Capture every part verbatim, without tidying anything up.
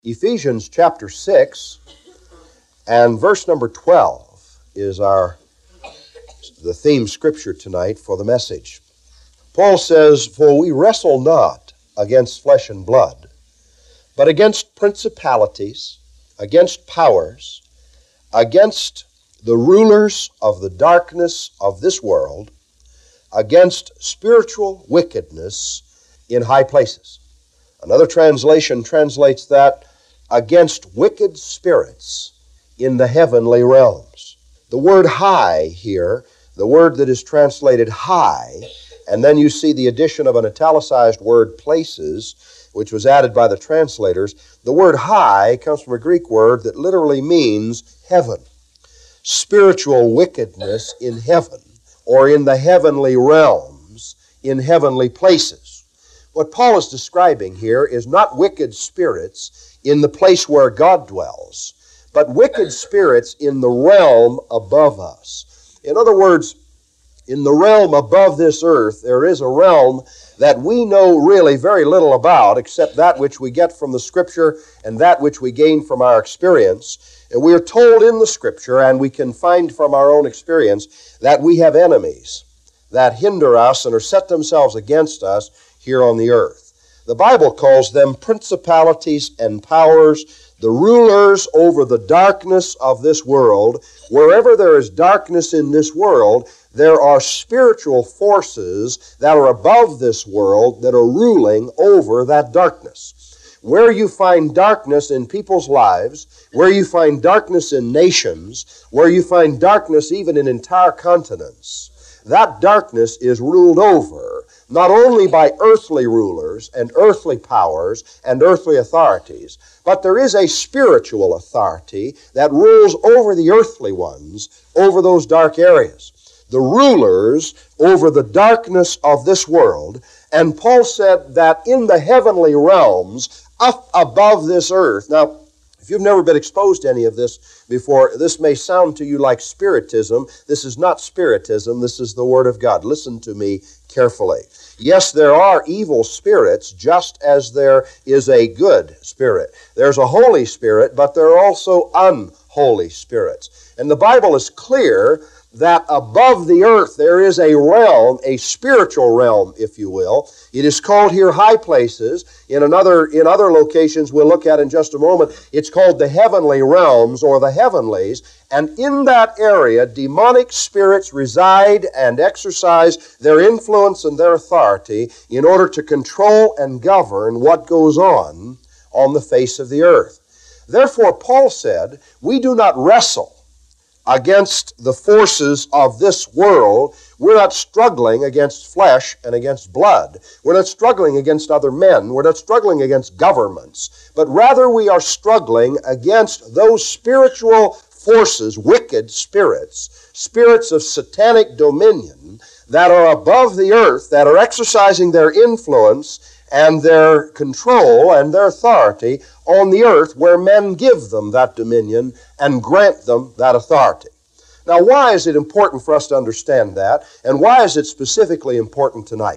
Ephesians chapter six and verse number twelve is our the theme scripture tonight for the message. Paul says, "For we wrestle not against flesh and blood, but against principalities, against powers, against the rulers of the darkness of this world, against spiritual wickedness in high places." Another translation translates that, against wicked spirits in the heavenly realms. The word high here, the word that is translated high, and then you see the addition of an italicized word places, which was added by the translators. The word high comes from a Greek word that literally means heaven. Spiritual wickedness in heaven, or in the heavenly realms, in heavenly places. What Paul is describing here is not wicked spirits in the place where God dwells, but wicked spirits in the realm above us. In other words, in the realm above this earth, there is a realm that we know really very little about, except that which we get from the Scripture and that which we gain from our experience. And we are told in the Scripture, and we can find from our own experience, that we have enemies that hinder us and are set themselves against us here on the earth. The Bible calls them principalities and powers, the rulers over the darkness of this world. Wherever there is darkness in this world, there are spiritual forces that are above this world that are ruling over that darkness. Where you find darkness in people's lives, where you find darkness in nations, where you find darkness even in entire continents, that darkness is ruled over not only by earthly rulers and earthly powers and earthly authorities, but there is a spiritual authority that rules over the earthly ones, over those dark areas. The rulers over the darkness of this world. And Paul said that in the heavenly realms, up above this earth. Now, if you've never been exposed to any of this before, this may sound to you like spiritism. This is not spiritism. This is the Word of God. Listen to me carefully. Yes, there are evil spirits just as there is a good spirit. There's a Holy Spirit, but there are also unholy spirits. And the Bible is clear that above the earth there is a realm, a spiritual realm, if you will. It is called here high places. In another, in other locations we'll look at in just a moment, it's called the heavenly realms or the heavenlies. And in that area, demonic spirits reside and exercise their influence and their authority in order to control and govern what goes on on the face of the earth. Therefore, Paul said, we do not wrestle against the forces of this world. We're not struggling against flesh and against blood. We're not struggling against other men. We're not struggling against governments. But rather we are struggling against those spiritual forces, wicked spirits, spirits of satanic dominion that are above the earth, that are exercising their influence and their control and their authority on the earth, where men give them that dominion and grant them that authority. Now, why is it important for us to understand that, and why is it specifically important tonight?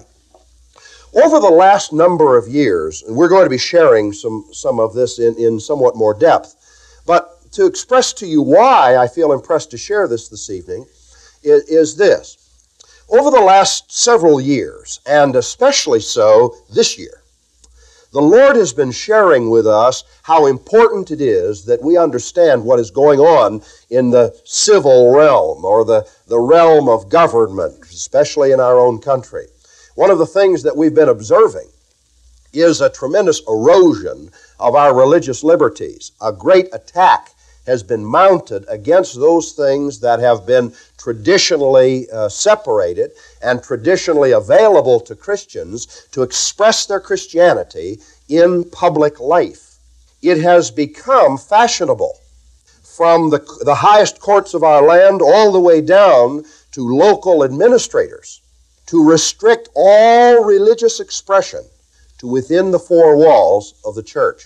Over the last number of years, and we're going to be sharing some, some of this in, in somewhat more depth, but to express to you why I feel impressed to share this this evening is, is this. Over the last several years, and especially so this year, the Lord has been sharing with us how important it is that we understand what is going on in the civil realm or the, the realm of government, especially in our own country. One of the things that we've been observing is a tremendous erosion of our religious liberties. A great attack has been mounted against those things that have been traditionally uh, separated and traditionally available to Christians to express their Christianity in public life. It has become fashionable from the, the highest courts of our land all the way down to local administrators to restrict all religious expression to within the four walls of the church.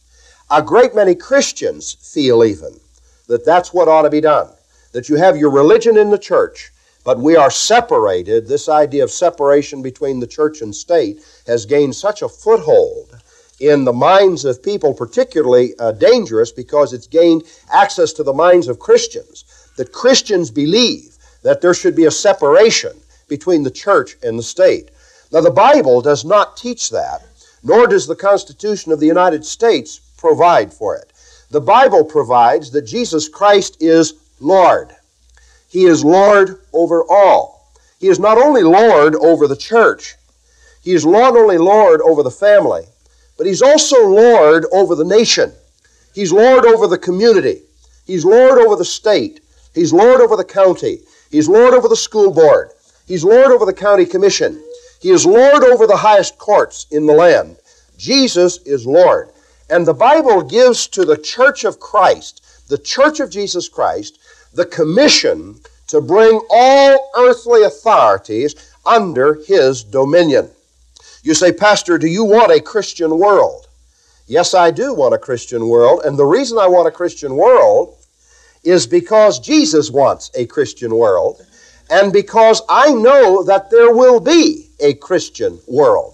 A great many Christians feel even that that's what ought to be done, that you have your religion in the church, but we are separated. This idea of separation between the church and state has gained such a foothold in the minds of people particularly uh, dangerous because it's gained access to the minds of Christians, that Christians believe that there should be a separation between the church and the state. Now, the Bible does not teach that, nor does the Constitution of the United States provide for it. The Bible provides that Jesus Christ is Lord. He is Lord over all. He is not only Lord over the church, He is not only Lord over the family, but He's also Lord over the nation. He's Lord over the community. He's Lord over the state. He's Lord over the county. He's Lord over the school board. He's Lord over the county commission. He is Lord over the highest courts in the land. Jesus is Lord. And the Bible gives to the church of Christ, the church of Jesus Christ, the commission to bring all earthly authorities under His dominion. You say, Pastor, do you want a Christian world? Yes, I do want a Christian world. And the reason I want a Christian world is because Jesus wants a Christian world, and because I know that there will be a Christian world.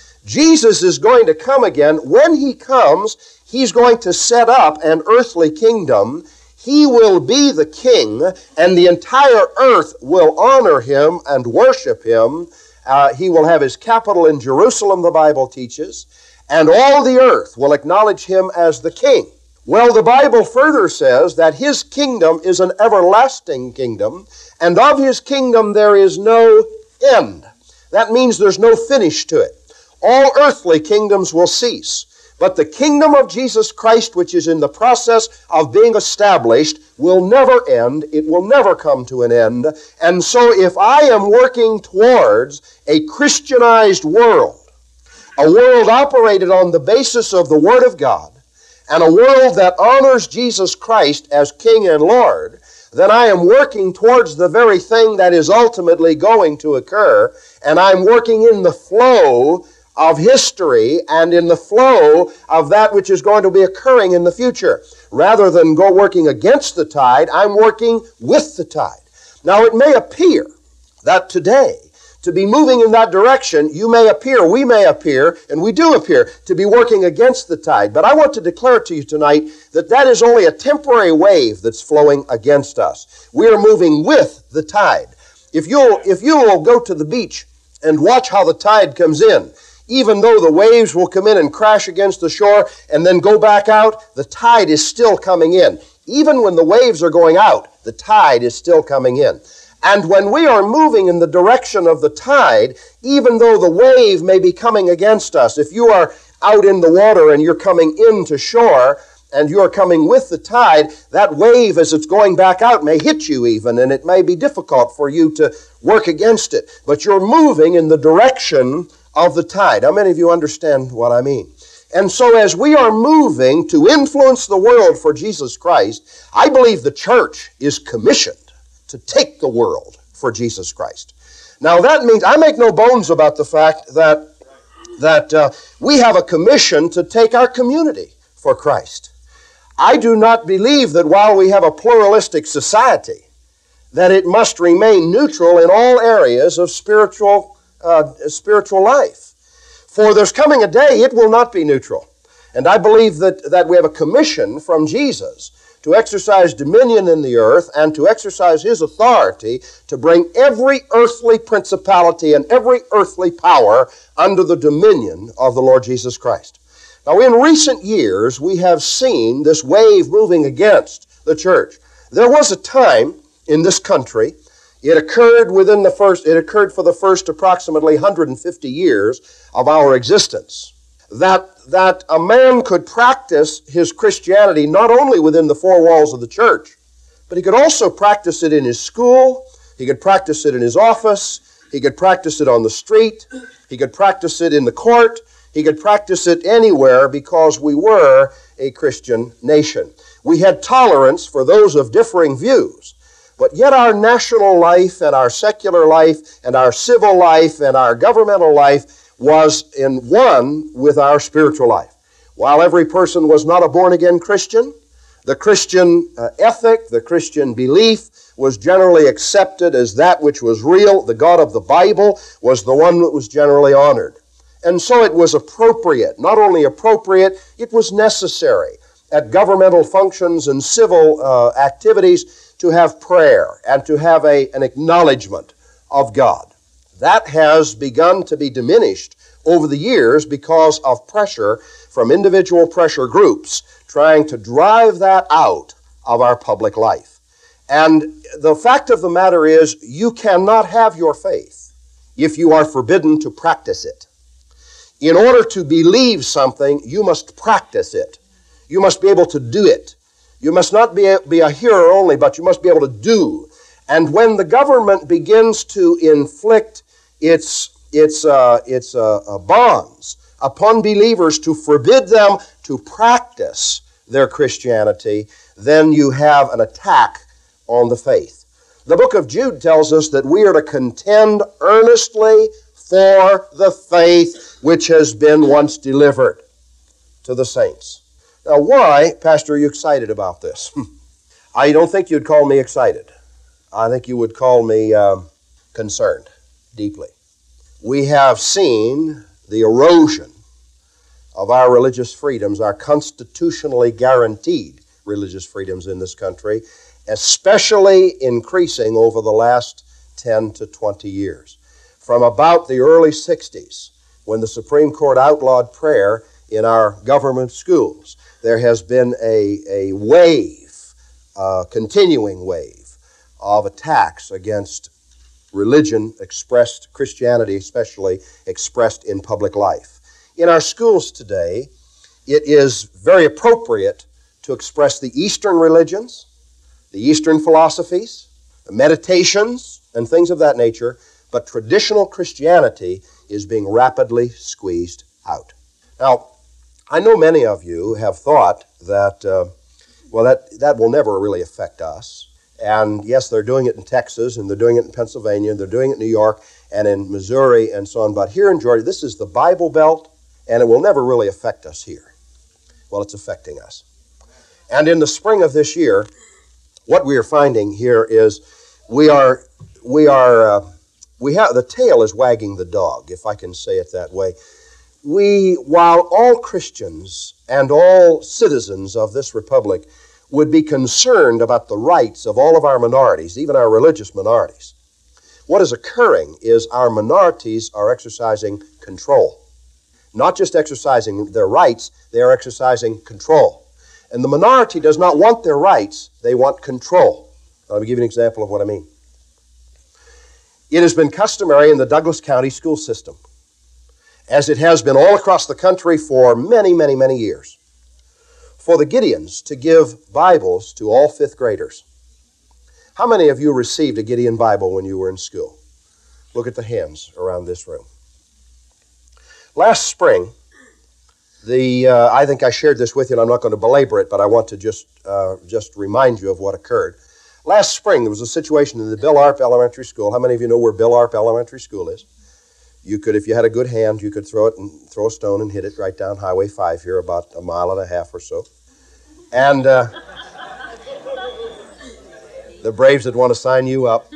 Jesus is going to come again. When He comes, He's going to set up an earthly kingdom. He will be the king, and the entire earth will honor Him and worship Him. Uh, he will have His capital in Jerusalem, the Bible teaches, and all the earth will acknowledge Him as the king. Well, the Bible further says that His kingdom is an everlasting kingdom, and of His kingdom there is no end. That means there's no finish to it. All earthly kingdoms will cease, but the kingdom of Jesus Christ, which is in the process of being established, will never end. It will never come to an end. And so if I am working towards a Christianized world, a world operated on the basis of the Word of God, and a world that honors Jesus Christ as King and Lord, then I am working towards the very thing that is ultimately going to occur, and I'm working in the flow of history and in the flow of that which is going to be occurring in the future. Rather than go working against the tide, I'm working with the tide. Now, it may appear that today, to be moving in that direction, you may appear, we may appear, and we do appear, to be working against the tide. But I want to declare to you tonight that that is only a temporary wave that's flowing against us. We are moving with the tide. If you'll, if you will go to the beach and watch how the tide comes in, even though the waves will come in and crash against the shore and then go back out, the tide is still coming in. Even when the waves are going out, the tide is still coming in. And when we are moving in the direction of the tide, even though the wave may be coming against us, if you are out in the water and you're coming into shore and you're coming with the tide, that wave as it's going back out may hit you even, and it may be difficult for you to work against it. But you're moving in the direction of the tide. How many of you understand what I mean? And so as we are moving to influence the world for Jesus Christ, I believe the church is commissioned to take the world for Jesus Christ. Now that means, I make no bones about the fact that, that uh, we have a commission to take our community for Christ. I do not believe that while we have a pluralistic society, that it must remain neutral in all areas of spiritual, uh, spiritual life. For there's coming a day it will not be neutral. And I believe that, that we have a commission from Jesus to exercise dominion in the earth and to exercise His authority to bring every earthly principality and every earthly power under the dominion of the Lord Jesus Christ. Now, in recent years, we have seen this wave moving against the church. There was a time in this country, it occurred within the first, it occurred for the first approximately one hundred fifty years of our existence, that that a man could practice his Christianity not only within the four walls of the church, but he could also practice it in his school, he could practice it in his office, he could practice it on the street, he could practice it in the court, he could practice it anywhere because we were a Christian nation. We had tolerance for those of differing views, but yet our national life and our secular life and our civil life and our governmental life was in one with our spiritual life. While every person was not a born-again Christian, the Christian uh, ethic, the Christian belief was generally accepted as that which was real. The God of the Bible was the one that was generally honored. And so it was appropriate, not only appropriate, it was necessary at governmental functions and civil uh, activities to have prayer and to have a, an acknowledgement of God. That has begun to be diminished over the years because of pressure from individual pressure groups trying to drive that out of our public life. And the fact of the matter is, you cannot have your faith if you are forbidden to practice it. In order to believe something, you must practice it. You must be able to do it. You must not be a, be a hearer only, but you must be able to do. And when the government begins to inflict its its uh, its uh, uh, bonds upon believers to forbid them to practice their Christianity, then you have an attack on the faith. The book of Jude tells us that we are to contend earnestly for the faith which has been once delivered to the saints. Now, why, Pastor, are you excited about this? I don't think you'd call me excited. I think you would call me um, concerned deeply. We have seen the erosion of our religious freedoms, our constitutionally guaranteed religious freedoms in this country, especially increasing over the last ten to twenty years. From about the early sixties, when the Supreme Court outlawed prayer in our government schools, there has been a, a wave, a continuing wave of attacks against religion expressed, Christianity especially, expressed in public life. In our schools today, it is very appropriate to express the Eastern religions, the Eastern philosophies, the meditations, and things of that nature, but traditional Christianity is being rapidly squeezed out. Now, I know many of you have thought that, uh, well, that, that will never really affect us. And yes, they're doing it in Texas, and they're doing it in Pennsylvania, and they're doing it in New York, and in Missouri, and so on. But here in Georgia, this is the Bible Belt, and it will never really affect us here. Well, it's affecting us. And in the spring of this year, what we are finding here is we are, we are, uh, we have, the tail is wagging the dog, if I can say it that way. We, while all Christians and all citizens of this republic would be concerned about the rights of all of our minorities, even our religious minorities, what is occurring is our minorities are exercising control. Not just exercising their rights, they are exercising control. And the minority does not want their rights, they want control. Let me give you an example of what I mean. It has been customary in the Douglas County school system, as it has been all across the country for many, many, many years, for the Gideons to give Bibles to all fifth graders. How many of you received a Gideon Bible when you were in school? Look at the hands around this room. Last spring, the uh, I think I shared this with you, and I'm not going to belabor it, but I want to just uh, just remind you of what occurred. Last spring, there was a situation in the Bill Arp Elementary School. How many of you know where Bill Arp Elementary School is? You could, if you had a good hand, you could throw it and throw a stone and hit it right down Highway five here, about a mile and a half or so. And uh, the Braves that want to sign you up.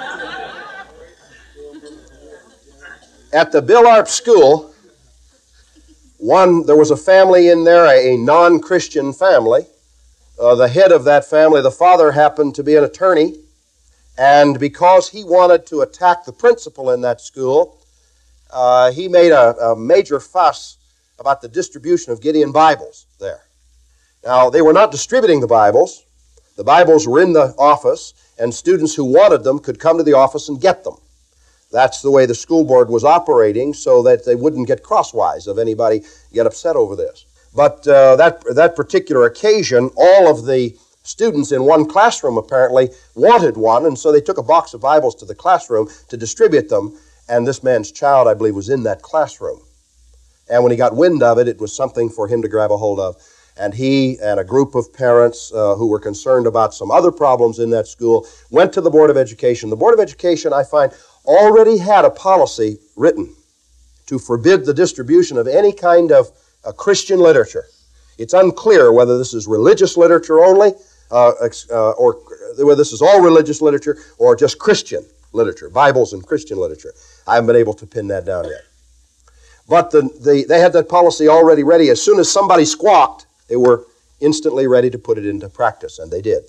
At the Bill Arp School, one there was a family in there, a, a non-Christian family. Uh, the head of that family, the father, happened to be an attorney, and because he wanted to attack the principal in that school, Uh, he made a, a major fuss about the distribution of Gideon Bibles there. Now, they were not distributing the Bibles. The Bibles were in the office, and students who wanted them could come to the office and get them. That's the way the school board was operating, so that they wouldn't get crosswise of anybody get upset over this. But uh, that, that particular occasion, all of the students in one classroom apparently wanted one, and so they took a box of Bibles to the classroom to distribute them. And this man's child, I believe, was in that classroom. And when he got wind of it, it was something for him to grab a hold of. And he and a group of parents uh, who were concerned about some other problems in that school went to the Board of Education. The Board of Education, I find, already had a policy written to forbid the distribution of any kind of uh, Christian literature. It's unclear whether this is religious literature only, uh, uh, or whether this is all religious literature, or just Christian literature, Bibles and Christian literature. I haven't been able to pin that down yet. But the, the, they had that policy already ready. As soon as somebody squawked, they were instantly ready to put it into practice, and they did.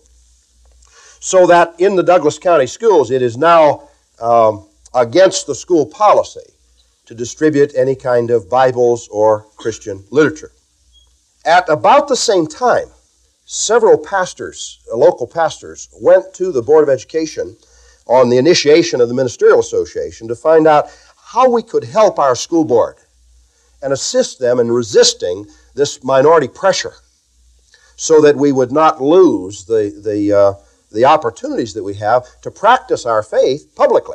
So that in the Douglas County schools, it is now um, against the school policy to distribute any kind of Bibles or Christian literature. At about the same time, several pastors, uh, local pastors, went to the Board of Education on the initiation of the Ministerial Association to find out how we could help our school board and assist them in resisting this minority pressure so that we would not lose the, the, uh, the opportunities that we have to practice our faith publicly.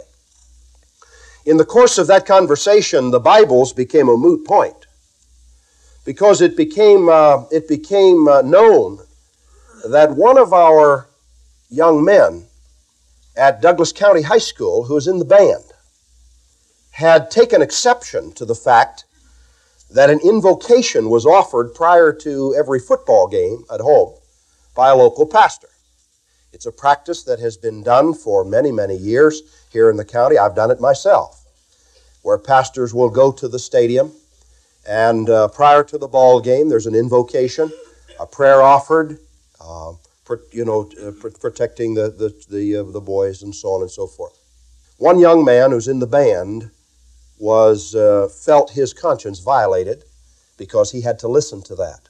In the course of that conversation, the Bibles became a moot point because it became, uh, it became uh, known that one of our young men at Douglas County High School, who was in the band, had taken exception to the fact that an invocation was offered prior to every football game at home by a local pastor. It's a practice that has been done for many, many years here in the county. I've done it myself, where pastors will go to the stadium, and uh, prior to the ball game, there's an invocation, a prayer offered, uh, per, you know, uh, pr- protecting the the the, uh, the boys and so on and so forth. One young man who's in the band was uh, felt his conscience violated because he had to listen to that.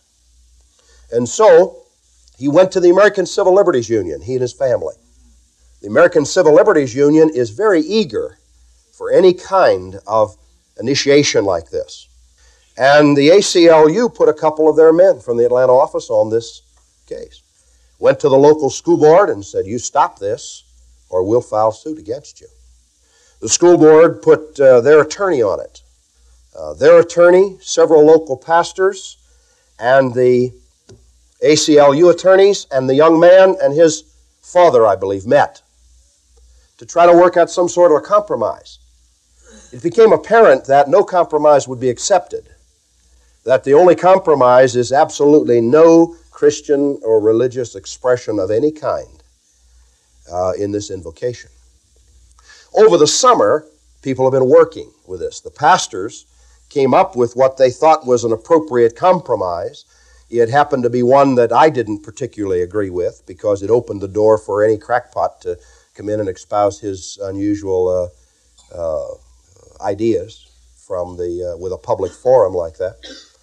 And so he went to the American Civil Liberties Union, he and his family. The American Civil Liberties Union is very eager for any kind of initiation like this. And the A C L U put a couple of their men from the Atlanta office on this case. Went to the local school board and said, you stop this or we'll file suit against you. The school board put uh, their attorney on it. Uh, their attorney, several local pastors, and the A C L U attorneys, and the young man and his father, I believe, met to try to work out some sort of a compromise. It became apparent that no compromise would be accepted, that the only compromise is absolutely no Christian or religious expression of any kind uh, in this invocation. Over the summer, people have been working with this. The pastors came up with what they thought was an appropriate compromise. It happened to be one that I didn't particularly agree with because it opened the door for any crackpot to come in and espouse his unusual uh, uh, ideas from the uh, with a public forum like that.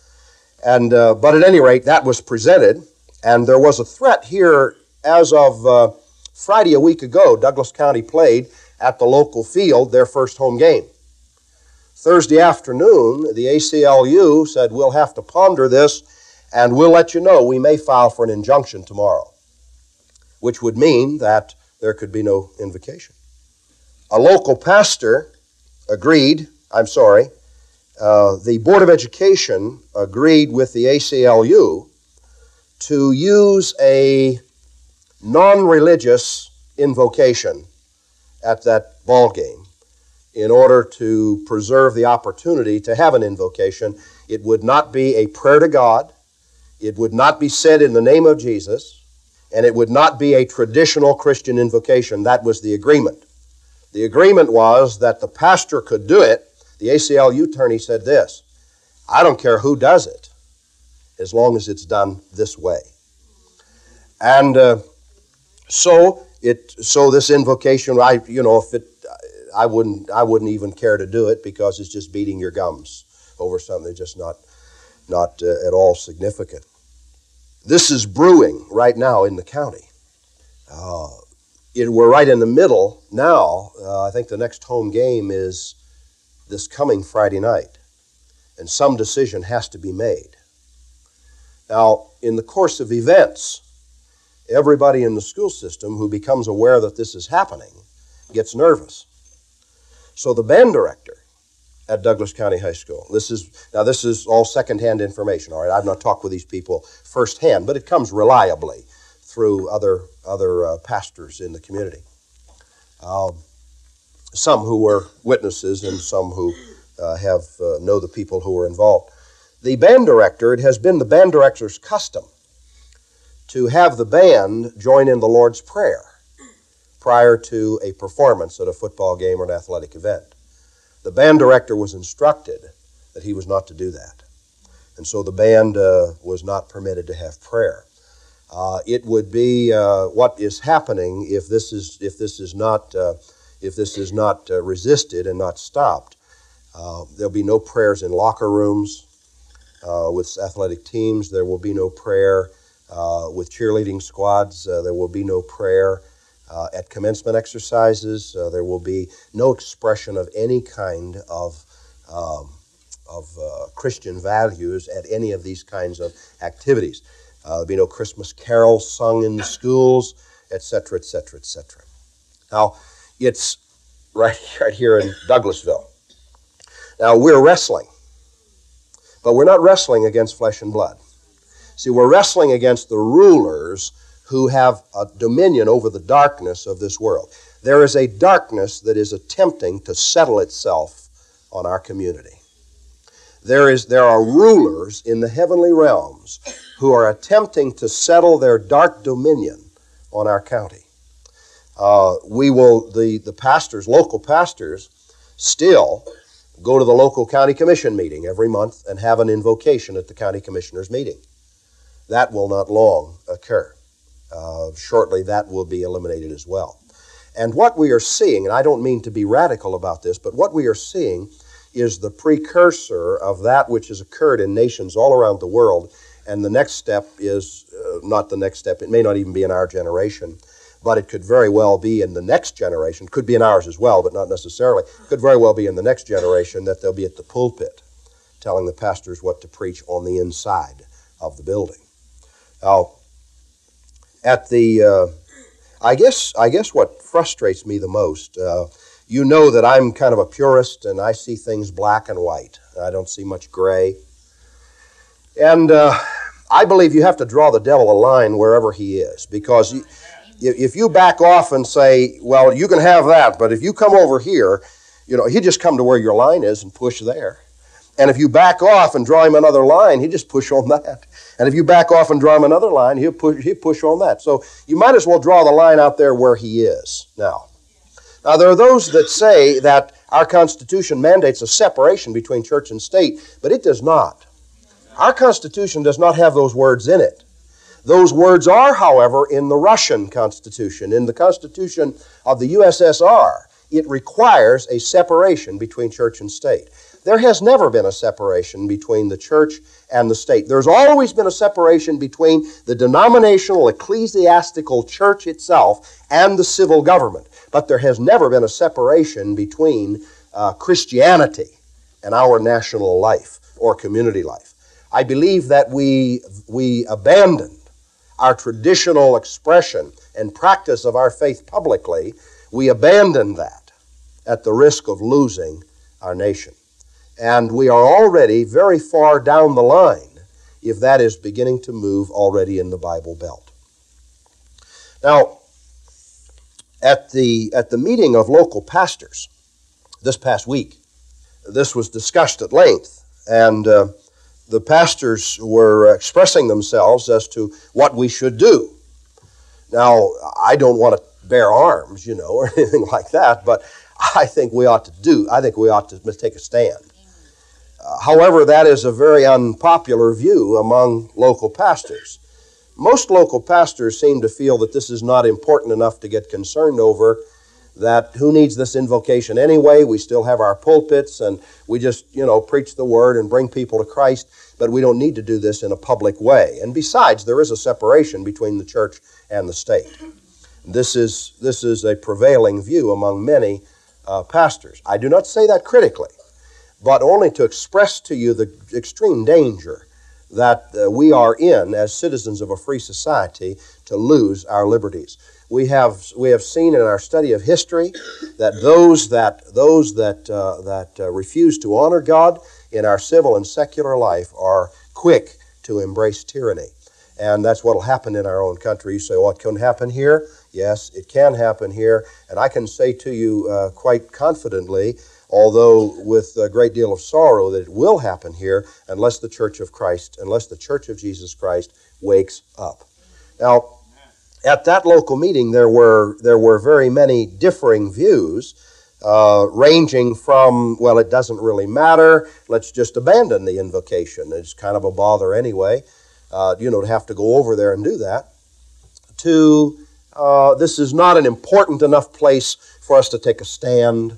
And uh, but at any rate, that was presented, and there was a threat here as of uh, Friday a week ago. Douglas County played at the local field their first home game. Thursday afternoon, the A C L U said, we'll have to ponder this, and we'll let you know. We may file for an injunction tomorrow, which would mean that there could be no invocation. A local pastor agreed, I'm sorry, uh, the Board of Education agreed with the A C L U to use a non-religious invocation at that ball game in order to preserve the opportunity to have an invocation. It would not be a prayer to God. It would not be said in the name of Jesus. And it would not be a traditional Christian invocation. That was the agreement. The agreement was that the pastor could do it. The A C L U attorney said this, I don't care who does it, as long as it's done this way. And uh, so it, so this invocation, I, you know, if it, I wouldn't, I wouldn't even care to do it because it's just beating your gums over something that's just not, not uh, at all significant. This is brewing right now in the county. Uh, it, we're right in the middle now. Uh, I think the next home game is this coming Friday night, and some decision has to be made. Now, in the course of events, everybody in the school system who becomes aware that this is happening gets nervous. So the band director at Douglas County High School, this is, now this is all secondhand information, all right? I've not talked with these people firsthand, but it comes reliably through other, other uh, pastors in the community. Uh, some who were witnesses and some who uh, have uh, know the people who were involved. The band director, it has been the band director's custom to have the band join in the Lord's Prayer prior to a performance at a football game or an athletic event. The band director was instructed that he was not to do that. And so the band uh, was not permitted to have prayer. Uh, it would be uh, what is happening if this is if this is not uh, if this is not uh, resisted and not stopped. Uh, there'll be no prayers in locker rooms uh, with athletic teams. There will be no prayer uh, with cheerleading squads. Uh, there will be no prayer uh, at commencement exercises. Uh, there will be no expression of any kind of um, of uh, Christian values at any of these kinds of activities. Uh, there'll be no Christmas carols sung in the schools, et cetera, et cetera, et cetera. Now, it's right, right here in Douglasville. Now, we're wrestling, but we're not wrestling against flesh and blood. See, we're wrestling against the rulers who have a dominion over the darkness of this world. There is a darkness that is attempting to settle itself on our community. There is, there are rulers in the heavenly realms who are attempting to settle their dark dominion on our county. Uh, we will, the, the pastors, local pastors, still go to the local county commission meeting every month and have an invocation at the county commissioners meeting. That will not long occur. Uh, shortly that will be eliminated as well. And what we are seeing, and I don't mean to be radical about this, but what we are seeing is the precursor of that which has occurred in nations all around the world. And the next step is uh, not the next step. It may not even be in our generation, but it could very well be in the next generation. Could be in ours as well, but not necessarily. Could very well be in the next generation that they'll be at the pulpit telling the pastors what to preach on the inside of the building. Now, at the, uh, I guess, I guess what frustrates me the most, uh, you know that I'm kind of a purist and I see things black and white. I don't see much gray. And uh, I believe you have to draw the devil a line wherever he is, because you, if you back off and say, well, you can have that, but if you come over here, you know, he just come to where your line is and push there. And if you back off and draw him another line, he just push on that. And if you back off and draw him another line, he'll push, he'll push on that. So you might as well draw the line out there where he is now. Now, there are those that say that our Constitution mandates a separation between church and state, but it does not. Our Constitution does not have those words in it. Those words are, however, in the Russian Constitution. In the Constitution of the U S S R, it requires a separation between church and state. There has never been a separation between the church and the state. There's always been a separation between the denominational ecclesiastical church itself and the civil government. But there has never been a separation between uh, Christianity and our national life or community life. I believe that we, we abandoned our traditional expression and practice of our faith publicly. We abandoned that at the risk of losing our nation. And we are already very far down the line if that is beginning to move already in the Bible Belt. Now, at the, at the meeting of local pastors this past week, this was discussed at length, and uh, the pastors were expressing themselves as to what we should do. Now, I don't want to bear arms, you know, or anything like that, but I think we ought to do, I think we ought to take a stand. Uh, however, that is a very unpopular view among local pastors. Most local pastors seem to feel that this is not important enough to get concerned over, that who needs this invocation anyway? We still have our pulpits and we just, you know, preach the word and bring people to Christ, but we don't need to do this in a public way. And besides, there is a separation between the church and the state. This is, this is a prevailing view among many uh, pastors. I do not say that critically, but only to express to you the extreme danger that uh, we are in as citizens of a free society to lose our liberties. We have we have seen in our study of history that those that those that uh, that uh, refuse to honor God in our civil and secular life are quick to embrace tyranny, and that's what will happen in our own country. You say, "Well, it can happen here." Yes, it can happen here, and I can say to you uh, quite confidently, although with a great deal of sorrow, that it will happen here unless the Church of Christ, unless the Church of Jesus Christ wakes up. Now, at that local meeting, there were there were very many differing views. uh, ranging from, well, it doesn't really matter, let's just abandon the invocation. It's kind of a bother anyway, uh, you know, to have to go over there and do that, to uh, this is not an important enough place for us to take a stand,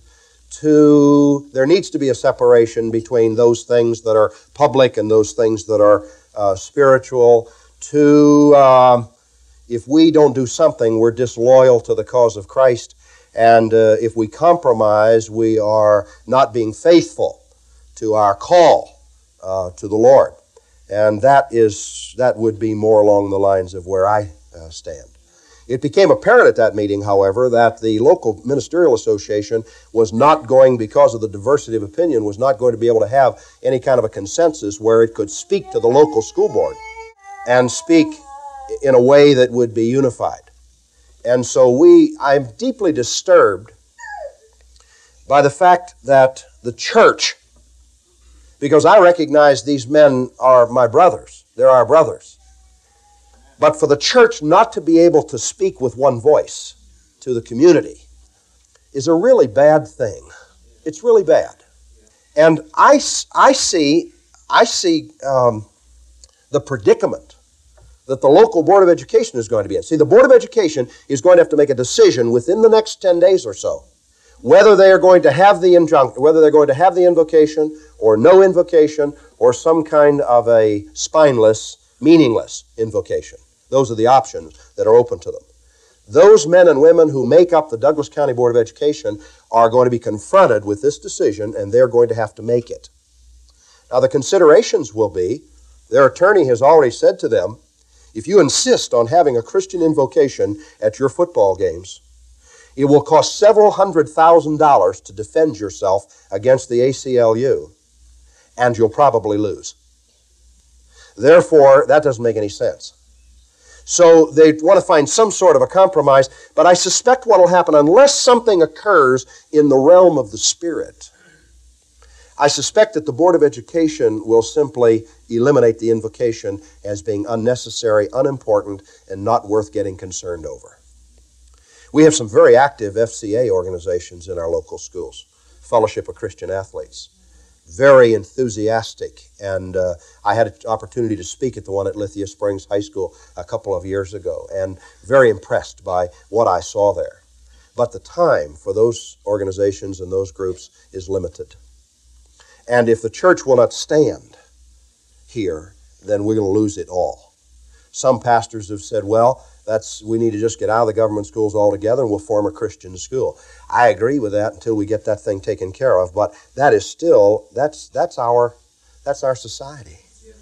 to there needs to be a separation between those things that are public and those things that are uh, spiritual, to um, if we don't do something, we're disloyal to the cause of Christ, and uh, if we compromise, we are not being faithful to our call uh, to the Lord. And that is that would be more along the lines of where I uh, stand. It became apparent at that meeting, however, that the local ministerial association was not going, because of the diversity of opinion, was not going to be able to have any kind of a consensus where it could speak to the local school board and speak in a way that would be unified. And so we, I'm deeply disturbed by the fact that the church, because I recognize these men are my brothers, they're our brothers, but for the church not to be able to speak with one voice to the community is a really bad thing. It's really bad. And I, I see, I see um, the predicament that the local Board of Education is going to be in. See, the Board of Education is going to have to make a decision within the next ten days or so whether they are going to have the injunct, whether they're going to have the invocation or no invocation or some kind of a spineless, meaningless invocation. Those are the options that are open to them. Those men and women who make up the Douglas County Board of Education are going to be confronted with this decision, and they're going to have to make it. Now, the considerations will be, their attorney has already said to them, if you insist on having a Christian invocation at your football games, it will cost several hundred thousand dollars to defend yourself against the A C L U, and you'll probably lose. Therefore, that doesn't make any sense. So they want to find some sort of a compromise, but I suspect what will happen, unless something occurs in the realm of the Spirit, I suspect that the Board of Education will simply eliminate the invocation as being unnecessary, unimportant, and not worth getting concerned over. We have some very active F C A organizations in our local schools, Fellowship of Christian Athletes. Very enthusiastic, and uh, I had an opportunity to speak at the one at Lithia Springs High School a couple of years ago, and very impressed by what I saw there. But the time for those organizations and those groups is limited. And if the church will not stand here, then we're going to lose it all. Some pastors have said, well, that's we need to just get out of the government schools altogether and we'll form a Christian school. I agree with that until we get that thing taken care of, but that is still, that's that's our that's our society.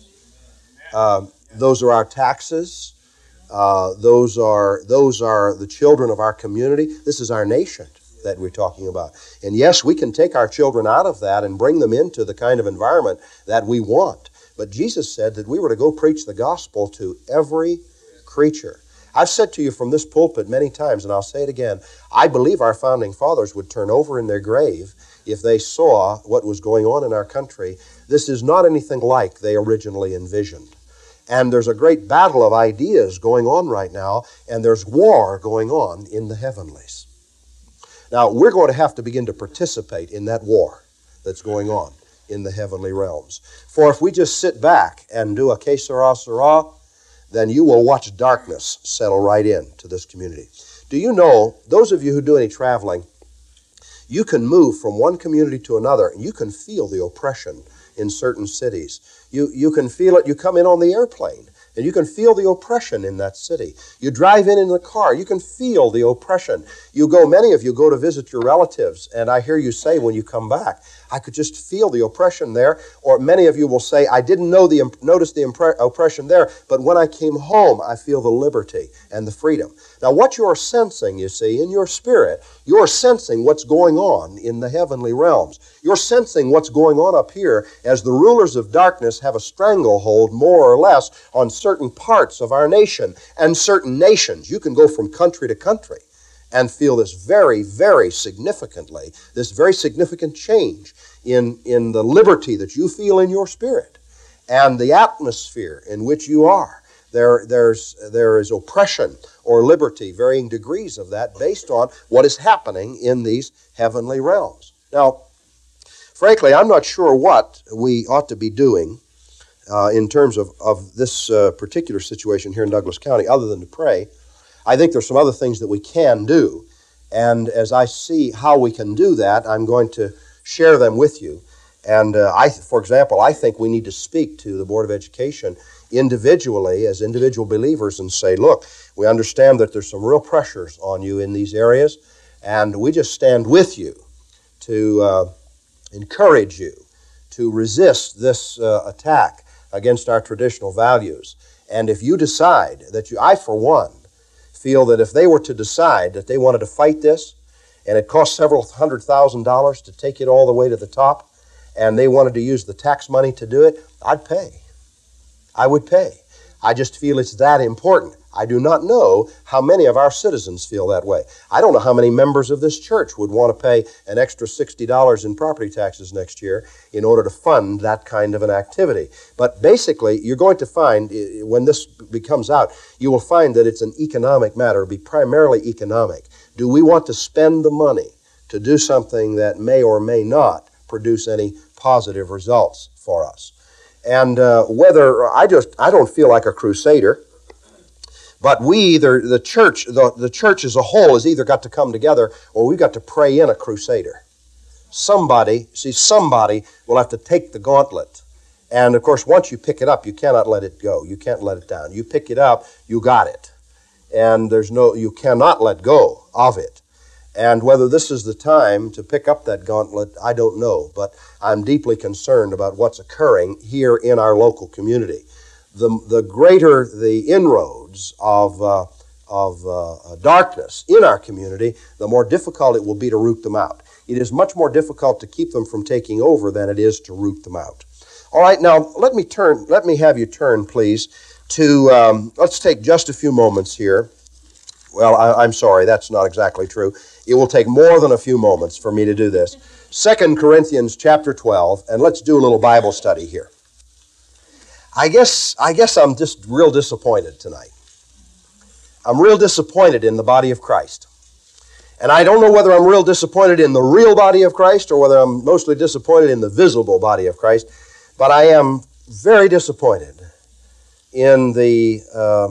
Uh, those are our taxes. Uh, those are those are the children of our community. This is our nation that we're talking about. And yes, we can take our children out of that and bring them into the kind of environment that we want. But Jesus said that we were to go preach the gospel to every creature. I've said to you from this pulpit many times, and I'll say it again, I believe our founding fathers would turn over in their grave if they saw what was going on in our country. This is not anything like they originally envisioned. And there's a great battle of ideas going on right now, and there's war going on in the heavenlies. Now, we're going to have to begin to participate in that war that's going on in the heavenly realms. For if we just sit back and do a que sera, sera, then you will watch darkness settle right in to this community. Do you know, those of you who do any traveling, you can move from one community to another, and you can feel the oppression in certain cities. You, you can feel it. You come in on the airplane, and you can feel the oppression in that city. You drive in in the car, you can feel the oppression. You go, many of you go to visit your relatives, and I hear you say when you come back, I could just feel the oppression there. Or many of you will say, I didn't know the notice the impre- oppression there, but when I came home, I feel the liberty and the freedom. Now, what you're sensing, you see, in your spirit, you're sensing what's going on in the heavenly realms. You're sensing what's going on up here as the rulers of darkness have a stranglehold, more or less, on certain parts of our nation and certain nations. You can go from country to country and feel this very, very significantly, this very significant change in, in the liberty that you feel in your spirit and the atmosphere in which you are. There, there's, there is oppression or liberty, varying degrees of that, based on what is happening in these heavenly realms. Now, frankly, I'm not sure what we ought to be doing uh, in terms of, of this uh, particular situation here in Douglas County, other than to pray. I think there's some other things that we can do. And as I see how we can do that, I'm going to share them with you. And uh, I, for example, I think we need to speak to the Board of Education individually as individual believers and say, look, we understand that there's some real pressures on you in these areas, and we just stand with you to uh, encourage you to resist this uh, attack against our traditional values. And if you decide that you, I for one, feel that if they were to decide that they wanted to fight this, and it cost several hundred thousand dollars to take it all the way to the top, and they wanted to use the tax money to do it, I'd pay. I would pay. I just feel it's that important. I do not know how many of our citizens feel that way. I don't know how many members of this church would want to pay an extra sixty dollars in property taxes next year in order to fund that kind of an activity. But basically, you're going to find, when this becomes out, you will find that it's an economic matter. It'll be primarily economic. Do we want to spend the money to do something that may or may not produce any positive results for us? And uh, whether, I just, I don't feel like a crusader, but we either, the church, the, the church as a whole has either got to come together or we've got to pray in a crusader. Somebody, see, somebody will have to take the gauntlet. And of course, once you pick it up, you cannot let it go. You can't let it down. You pick it up, you got it. And there's no, you cannot let go of it. And whether this is the time to pick up that gauntlet, I don't know. But I'm deeply concerned about what's occurring here in our local community. The, the greater the inroads of, uh, of uh, darkness in our community, the more difficult it will be to root them out. It is much more difficult to keep them from taking over than it is to root them out. All right, now let me turn. Let me have you turn, please, to, um, let's take just a few moments here. Well, I, I'm sorry, that's not exactly true. It will take more than a few moments for me to do this. Second Corinthians chapter twelve, and let's do a little Bible study here. I guess, I guess I'm just real disappointed tonight. I'm real disappointed in the body of Christ. And I don't know whether I'm real disappointed in the real body of Christ or whether I'm mostly disappointed in the visible body of Christ, but I am very disappointed in the uh,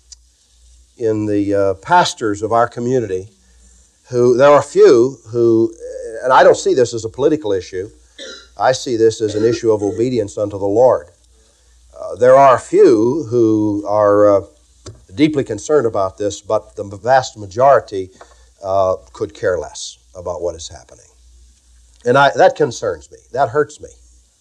in the uh, pastors of our community who, there are a few who, and I don't see this as a political issue, I see this as an issue of obedience unto the Lord. Uh, there are a few who are uh, deeply concerned about this, but the vast majority uh, could care less about what is happening. And I, that concerns me. That hurts me.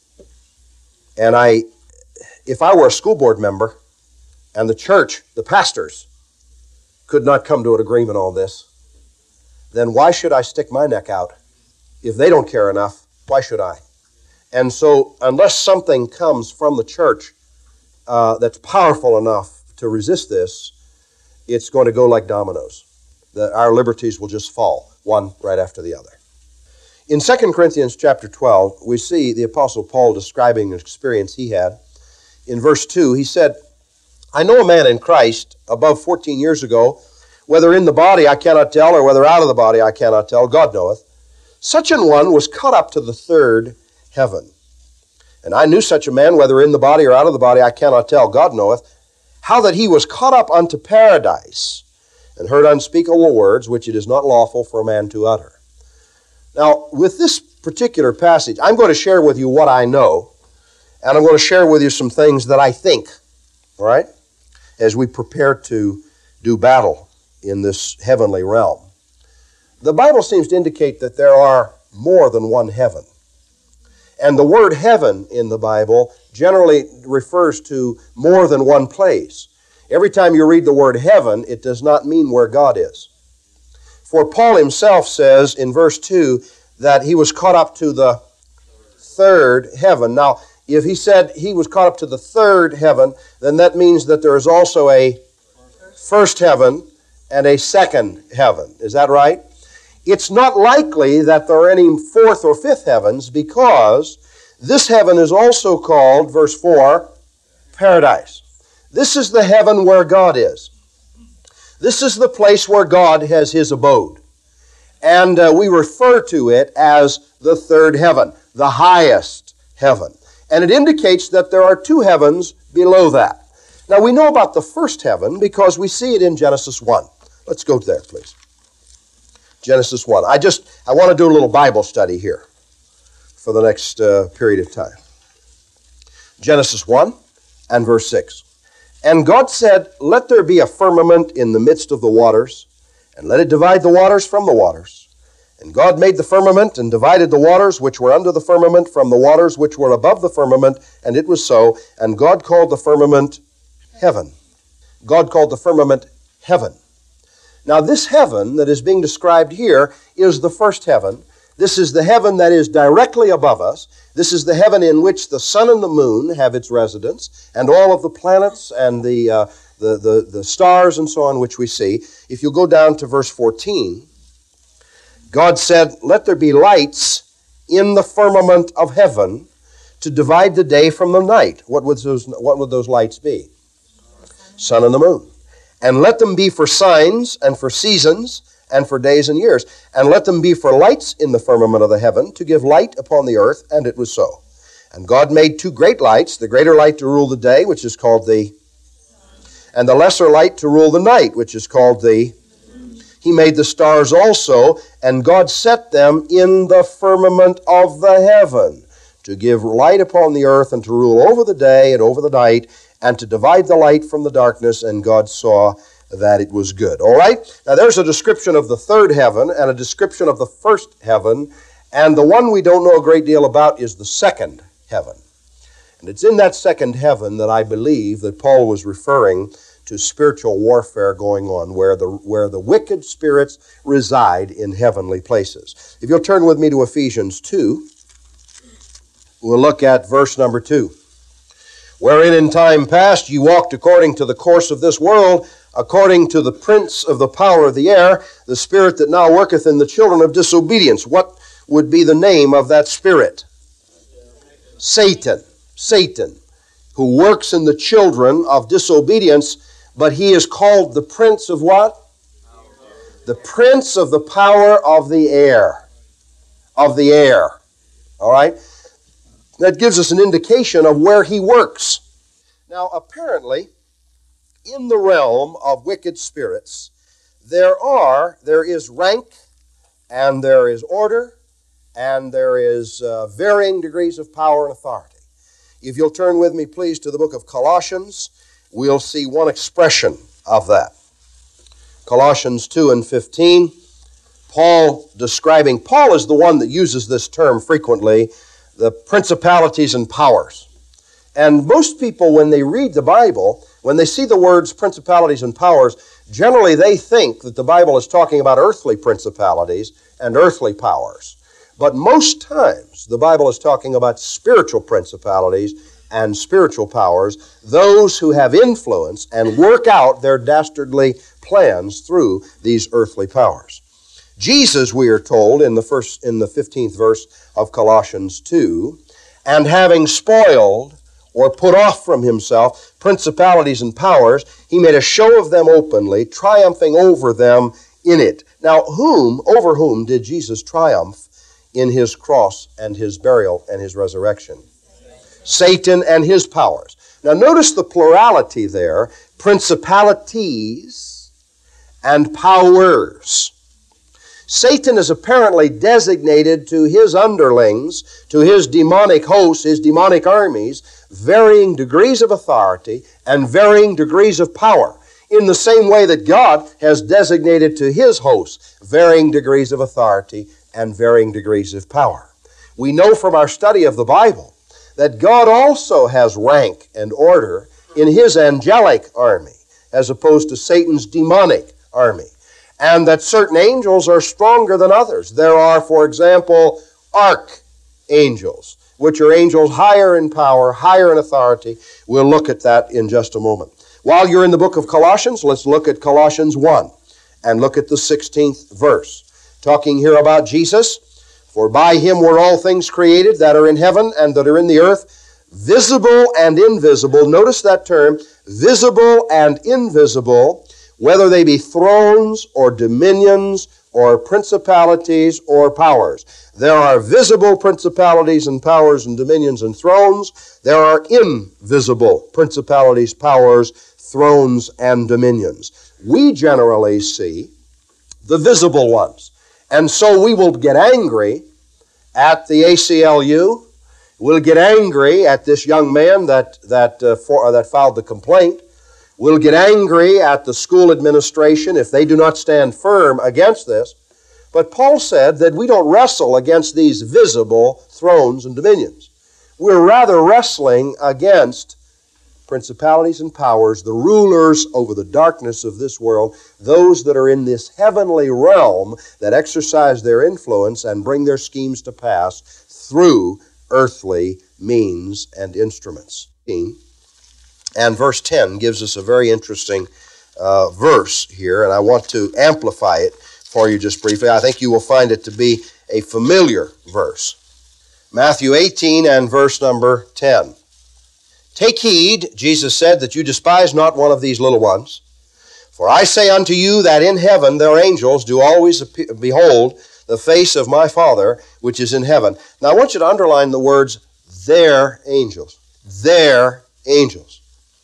And I, if I were a school board member and the church, the pastors, could not come to an agreement on this, then why should I stick my neck out? If they don't care enough, why should I? And so unless something comes from the church uh, that's powerful enough to resist this, it's going to go like dominoes. The, our liberties will just fall, one right after the other. In Second Corinthians chapter twelve, we see the Apostle Paul describing an experience he had. In verse two, he said, I know a man in Christ above fourteen years ago, whether in the body I cannot tell, or whether out of the body I cannot tell, God knoweth. Such an one was caught up to the third heaven. And I knew such a man, whether in the body or out of the body I cannot tell, God knoweth, how that he was caught up unto paradise, and heard unspeakable words, which it is not lawful for a man to utter. Now, with this particular passage, I'm going to share with you what I know, and I'm going to share with you some things that I think, all right, as we prepare to do battle in this heavenly realm. The Bible seems to indicate that there are more than one heaven. And the word heaven in the Bible generally refers to more than one place. Every time you read the word heaven, it does not mean where God is. For Paul himself says in verse two that he was caught up to the third heaven. Now, if he said he was caught up to the third heaven, then that means that there is also a first heaven and a second heaven. Is that right? It's not likely that there are any fourth or fifth heavens, because this heaven is also called, verse four, paradise. This is the heaven where God is. This is the place where God has His abode. And uh, we refer to it as the third heaven, the highest heaven. And it indicates that there are two heavens below that. Now we know about the first heaven because we see it in Genesis one. Let's go there, please. Genesis one. I just, I want to do a little Bible study here for the next uh, period of time. Genesis one and verse six. And God said, let there be a firmament in the midst of the waters, and let it divide the waters from the waters. And God made the firmament and divided the waters which were under the firmament from the waters which were above the firmament, and it was so. And God called the firmament heaven. God called the firmament heaven. Now this heaven that is being described here is the first heaven. This is the heaven that is directly above us. This is the heaven in which the sun and the moon have its residence, and all of the planets and the, uh, the, the, the stars and so on which we see. If you go down to verse fourteen, God said, let there be lights in the firmament of heaven to divide the day from the night. What would those, what would those lights be? Sun and the moon. And let them be for signs and for seasons and for days and years. And let them be for lights in the firmament of the heaven to give light upon the earth. And it was so. And God made two great lights, the greater light to rule the day, which is called the, and the lesser light to rule the night, which is called the. He made the stars also, and God set them in the firmament of the heaven to give light upon the earth and to rule over the day and over the night and to divide the light from the darkness. And God saw that it was good. All right? Now there's a description of the third heaven and a description of the first heaven, and the one we don't know a great deal about is the second heaven. And it's in that second heaven that I believe that Paul was referring to spiritual warfare going on, where the where the wicked spirits reside in heavenly places. If you'll turn with me to Ephesians two, we'll look at verse number two. Wherein in time past ye walked according to the course of this world, according to the prince of the power of the air, the spirit that now worketh in the children of disobedience. What would be the name of that spirit? Satan. Satan, who works in the children of disobedience. But he is called the prince of what? The prince of the power of the air. Of the air. All right? That gives us an indication of where he works. Now, apparently, in the realm of wicked spirits, there are, there is rank, and there is order, and there is uh, varying degrees of power and authority. If you'll turn with me, please, to the book of Colossians, we'll see one expression of that. Colossians two and fifteen, Paul describing, Paul is the one that uses this term frequently, the principalities and powers. And most people, when they read the Bible, when they see the words principalities and powers, generally they think that the Bible is talking about earthly principalities and earthly powers. But most times, the Bible is talking about spiritual principalities and spiritual powers, those who have influence and work out their dastardly plans through these earthly powers. Jesus, we are told in the first, in the fifteenth verse of Colossians two, and having spoiled or put off from himself principalities and powers, he made a show of them openly, triumphing over them in it. Now, whom, over whom did Jesus triumph in his cross and his burial and his resurrection? Satan and his powers. Now notice the plurality there, principalities and powers. Satan is apparently designated to his underlings, to his demonic hosts, his demonic armies, varying degrees of authority and varying degrees of power, in the same way that God has designated to his hosts varying degrees of authority and varying degrees of power. We know from our study of the Bible that God also has rank and order in his angelic army, as opposed to Satan's demonic army, and that certain angels are stronger than others. There are, for example, archangels, which are angels higher in power, higher in authority. We'll look at that in just a moment. While you're in the book of Colossians, let's look at Colossians one and look at the sixteenth verse, talking here about Jesus. For by him were all things created that are in heaven and that are in the earth, visible and invisible. Notice that term, visible and invisible, whether they be thrones or dominions or principalities or powers. There are visible principalities and powers and dominions and thrones. There are invisible principalities, powers, thrones, and dominions. We generally see the visible ones. And so we will get angry at the A C L U. We'll get angry at this young man that, that, uh, for, uh, that filed the complaint. We'll get angry at the school administration if they do not stand firm against this. But Paul said that we don't wrestle against these visible thrones and dominions. We're rather wrestling against principalities and powers, the rulers over the darkness of this world, those that are in this heavenly realm that exercise their influence and bring their schemes to pass through earthly means and instruments. And verse ten gives us a very interesting uh, verse here, and I want to amplify it for you just briefly. I think you will find it to be a familiar verse. Matthew eighteen and verse number ten. Take heed, Jesus said, that you despise not one of these little ones. For I say unto you that in heaven their angels do always behold the face of my Father which is in heaven. Now I want you to underline the words, their angels. Their angels.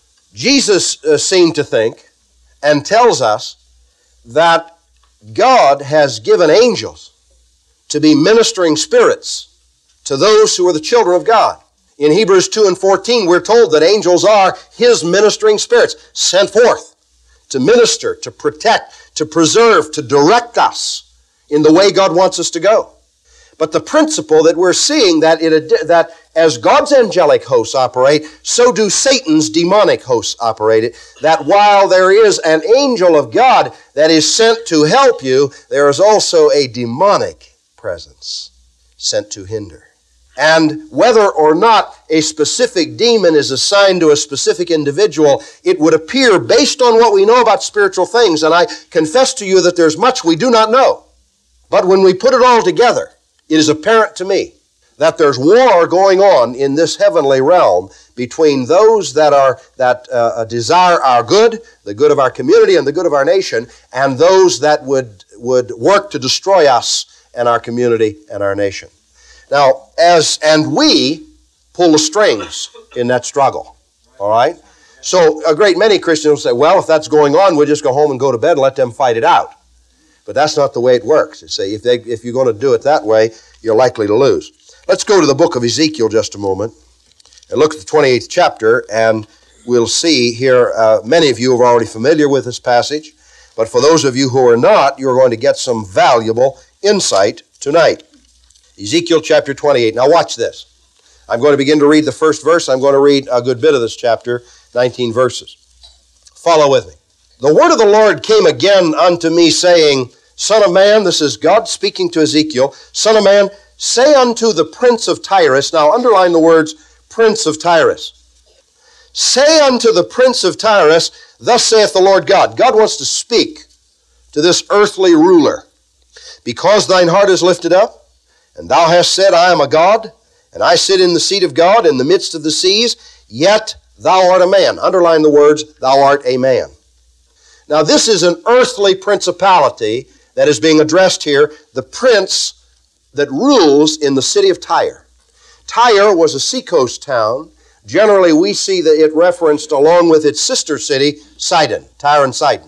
Jesus uh, seemed to think and tells us that God has given angels to be ministering spirits to those who are the children of God. In Hebrews two and fourteen, we're told that angels are His ministering spirits sent forth to minister, to protect, to preserve, to direct us in the way God wants us to go. But the principle that we're seeing that, it, that as God's angelic hosts operate, so do Satan's demonic hosts operate it. That while there is an angel of God that is sent to help you, there is also a demonic presence sent to hinder. And whether or not a specific demon is assigned to a specific individual, it would appear based on what we know about spiritual things, and I confess to you that there's much we do not know. But when we put it all together, it is apparent to me that there's war going on in this heavenly realm between those that are that uh, desire our good, the good of our community and the good of our nation, and those that would, would work to destroy us and our community and our nation. Now, as and we pull the strings in that struggle, all right? So a great many Christians will say, well, if that's going on, we'll just go home and go to bed and let them fight it out. But that's not the way it works. You see, if, they, if you're going to do it that way, you're likely to lose. Let's go to the book of Ezekiel just a moment and look at the twenty-eighth chapter, and we'll see here, uh, many of you are already familiar with this passage, but for those of you who are not, you're going to get some valuable insight tonight. Ezekiel chapter twenty-eight. Now watch this. I'm going to begin to read the first verse. I'm going to read a good bit of this chapter, nineteen verses. Follow with me. The word of the Lord came again unto me, saying, Son of man, this is God speaking to Ezekiel, Son of man, say unto the prince of Tyrus, now underline the words, prince of Tyrus. Say unto the prince of Tyrus, thus saith the Lord God. God wants to speak to this earthly ruler. Because thine heart is lifted up, and thou hast said, I am a God, and I sit in the seat of God in the midst of the seas, yet thou art a man. Underline the words, thou art a man. Now this is an earthly principality that is being addressed here, the prince that rules in the city of Tyre. Tyre was a seacoast town. Generally we see that it referenced along with its sister city, Sidon, Tyre and Sidon.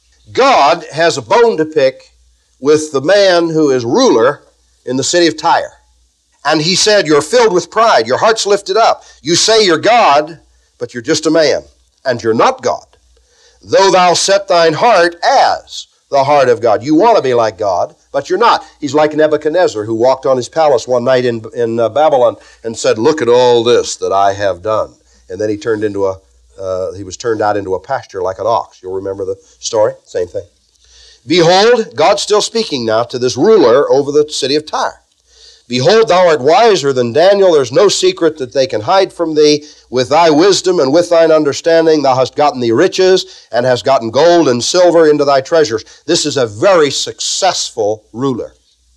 God has a bone to pick with the man who is ruler in the city of Tyre. And he said, you're filled with pride, your heart's lifted up. You say you're God, but you're just a man, and you're not God. Though thou set thine heart as the heart of God. You want to be like God, but you're not. He's like Nebuchadnezzar, who walked on his palace one night in, in uh, Babylon and said, look at all this that I have done. And then he turned into a, uh, he was turned out into a pasture like an ox. You'll remember the story? Same thing. Behold, God's still speaking now to this ruler over the city of Tyre. Behold, thou art wiser than Daniel. There's no secret that they can hide from thee. With thy wisdom and with thine understanding, thou hast gotten thee riches, and hast gotten gold and silver into thy treasures. This is a very successful ruler.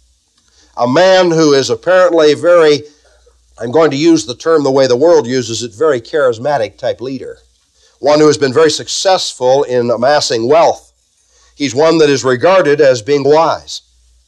A man who is apparently very, I'm going to use the term the way the world uses it, very charismatic type leader. one who has been very successful in amassing wealth. He's one that is regarded as being wise.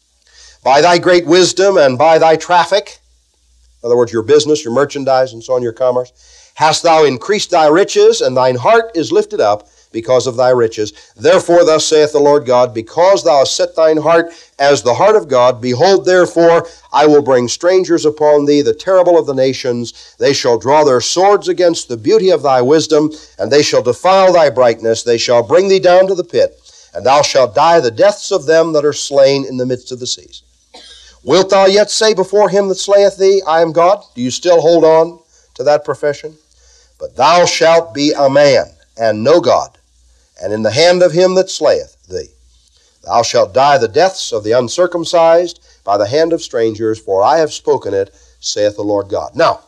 By thy great wisdom and by thy traffic, in other words, your business, your merchandise, and so on, your commerce, hast thou increased thy riches, and thine heart is lifted up because of thy riches. Therefore, thus saith the Lord God, because thou hast set thine heart as the heart of God, behold, therefore, I will bring strangers upon thee, the terrible of the nations. They shall draw their swords against the beauty of thy wisdom, and they shall defile thy brightness. They shall bring thee down to the pit, and thou shalt die the deaths of them that are slain in the midst of the seas. Wilt thou yet say before him that slayeth thee, I am God? Do you still hold on to that profession? But thou shalt be a man, and no God, and in the hand of him that slayeth thee. Thou shalt die the deaths of the uncircumcised by the hand of strangers, for I have spoken it, saith the Lord God. Now,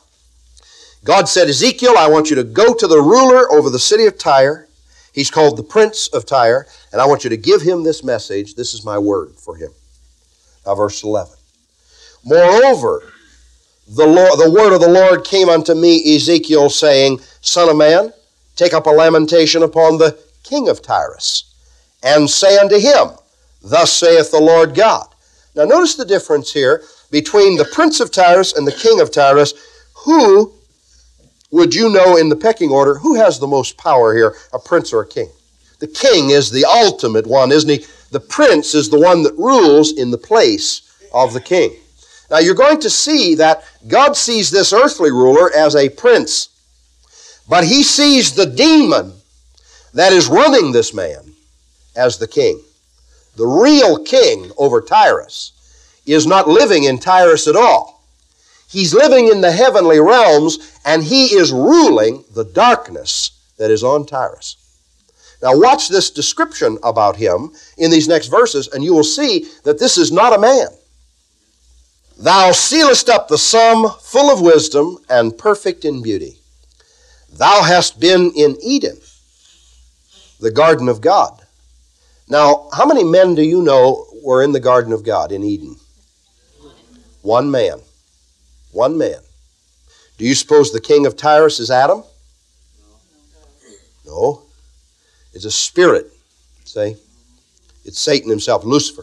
God said, Ezekiel, I want you to go to the ruler over the city of Tyre. He's called the Prince of Tyre, and I want you to give him this message. This is my word for him. Now, verse eleven. Moreover, the, Lord, the word of the Lord came unto me, Ezekiel, saying, Son of man, take up a lamentation upon the king of Tyrus, and say unto him, Thus saith the Lord God. Now notice the difference here between the prince of Tyrus and the king of Tyrus. Who would you know in the pecking order, who has the most power here, a prince or a king? The king is the ultimate one, isn't he? The prince is the one that rules in the place of the king. Now you're going to see that God sees this earthly ruler as a prince, but he sees the demon that is running this man as the king. The real king over Tyrus is not living in Tyrus at all. He's living in the heavenly realms, and he is ruling the darkness that is on Tyrus. Now watch this description about him in these next verses, and you will see that this is not a man. Thou sealest up the sum full of wisdom and perfect in beauty. Thou hast been in Eden, the garden of God. Now, how many men do you know were in the garden of God in Eden? One man. One man. Do you suppose the king of Tyrus is Adam? No. It's a spirit. See? It's Satan himself, Lucifer.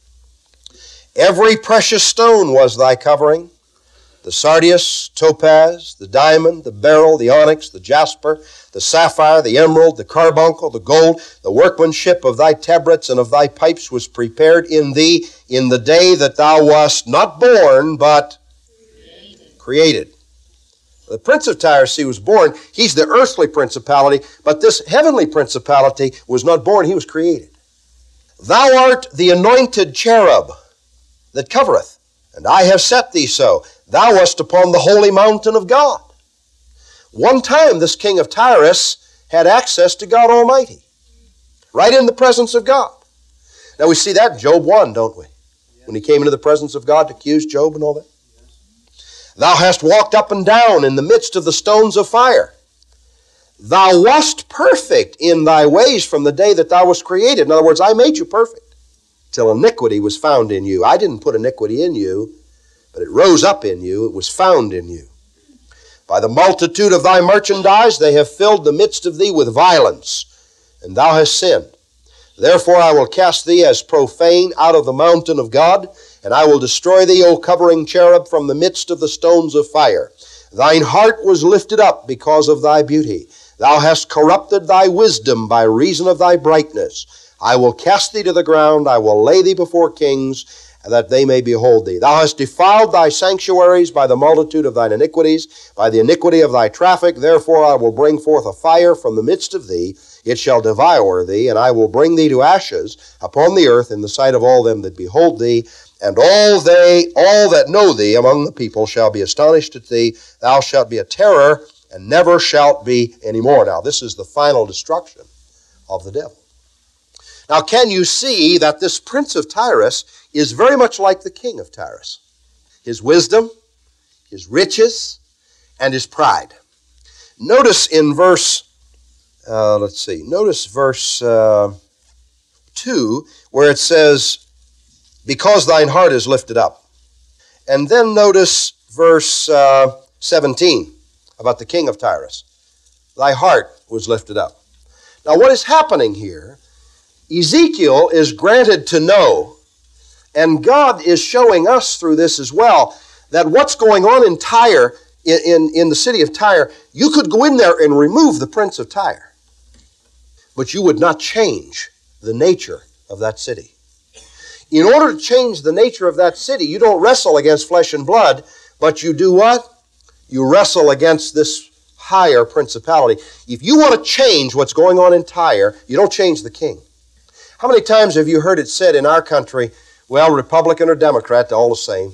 Every precious stone was thy covering, the sardius, topaz, the diamond, the beryl, the onyx, the jasper, the sapphire, the emerald, the carbuncle, the gold. The workmanship of thy tabrets and of thy pipes was prepared in thee in the day that thou wast not born, but created. created. The prince of Tyrus, he was born. He's the earthly principality, but this heavenly principality was not born. He was created. Thou art the anointed cherub that covereth, and I have set thee so. Thou wast upon the holy mountain of God. One time this king of Tyrus had access to God Almighty, right in the presence of God. Now we see that in Job one, don't we? When he came into the presence of God to accuse Job and all that. Thou hast walked up and down in the midst of the stones of fire. Thou wast perfect in thy ways from the day that thou wast created. In other words, I made you perfect till iniquity was found in you. I didn't put iniquity in you, but it rose up in you. It was found in you. By the multitude of thy merchandise they have filled the midst of thee with violence, and thou hast sinned. Therefore I will cast thee as profane out of the mountain of God, and I will destroy thee, O covering cherub, from the midst of the stones of fire. Thine heart was lifted up because of thy beauty. Thou hast corrupted thy wisdom by reason of thy brightness. I will cast thee to the ground, I will lay thee before kings, that they may behold thee. Thou hast defiled thy sanctuaries by the multitude of thine iniquities, by the iniquity of thy traffic. Therefore I will bring forth a fire from the midst of thee. It shall devour thee, and I will bring thee to ashes upon the earth in the sight of all them that behold thee. And all they, all that know thee among the people shall be astonished at thee. Thou shalt be a terror, and never shalt be any more. Now this is the final destruction of the devil. Now, can you see that this prince of Tyrus is very much like the king of Tyrus? His wisdom, his riches, and his pride. Notice in verse, uh, let's see, notice verse uh, two, where it says, because thine heart is lifted up. And then notice verse uh, seventeen about the king of Tyrus. Thy heart was lifted up. Now what is happening here, Ezekiel is granted to know, and God is showing us through this as well, that what's going on in Tyre, in, in, in the city of Tyre, you could go in there and remove the prince of Tyre, but you would not change the nature of that city. In order to change the nature of that city, you don't wrestle against flesh and blood, but you do what? You wrestle against this higher principality. If you want to change what's going on in Tyre, you don't change the king. How many times have you heard it said in our country, well, Republican or Democrat, they're all the same.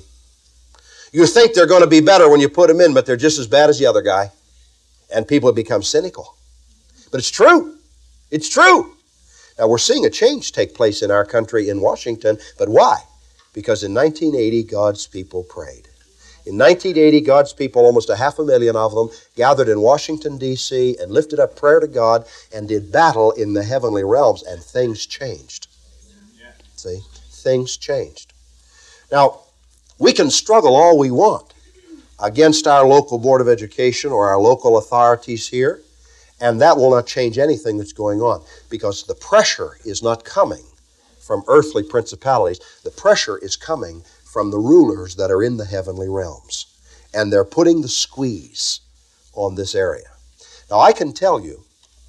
You think they're going to be better when you put them in, but they're just as bad as the other guy. And people have become cynical. But it's true. It's true. Now, we're seeing a change take place in our country in Washington, but why? Because in nineteen eighty, God's people prayed. In nineteen eighty, God's people, almost a half a million of them, gathered in Washington, D C and lifted up prayer to God and did battle in the heavenly realms, and things changed. Yeah. See? Things changed. Now, we can struggle all we want against our local Board of Education or our local authorities here, and that will not change anything that's going on, because the pressure is not coming from earthly principalities. The pressure is coming from the rulers that are in the heavenly realms, and they're putting the squeeze on this area. Now, I can tell you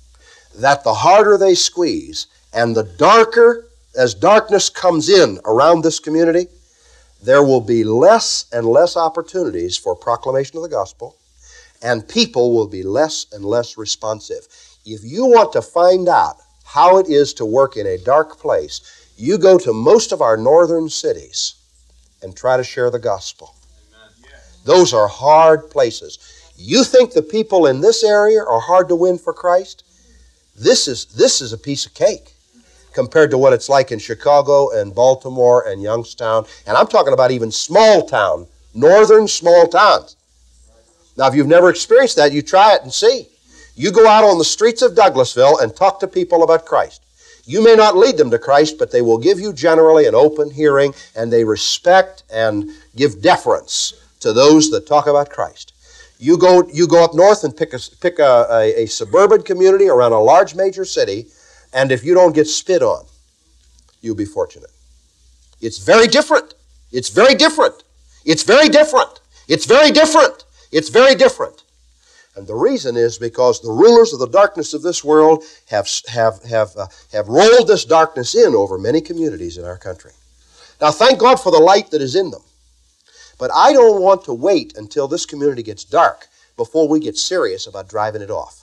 that the harder they squeeze and the darker, as darkness comes in around this community, there will be less and less opportunities for proclamation of the gospel, and people will be less and less responsive. If you want to find out how it is to work in a dark place, you go to most of our northern cities and try to share the gospel. Amen. Those are hard places. You think the people in this area are hard to win for Christ? This is, this is a piece of cake compared to what it's like in Chicago and Baltimore and Youngstown. And I'm talking about even small town, northern small towns. Now, if you've never experienced that, you try it and see. You go out on the streets of Douglasville and talk to people about Christ. You may not lead them to Christ, but they will give you generally an open hearing, and they respect and give deference to those that talk about Christ. You go, you go up north and pick a, pick a, a, a suburban community around a large major city, and if you don't get spit on, you'll be fortunate. It's very different. It's very different. It's very different. It's very different. It's very different. And the reason is because the rulers of the darkness of this world have, have, have, uh, have rolled this darkness in over many communities in our country. Now, thank God for the light that is in them. But I don't want to wait until this community gets dark before we get serious about driving it off.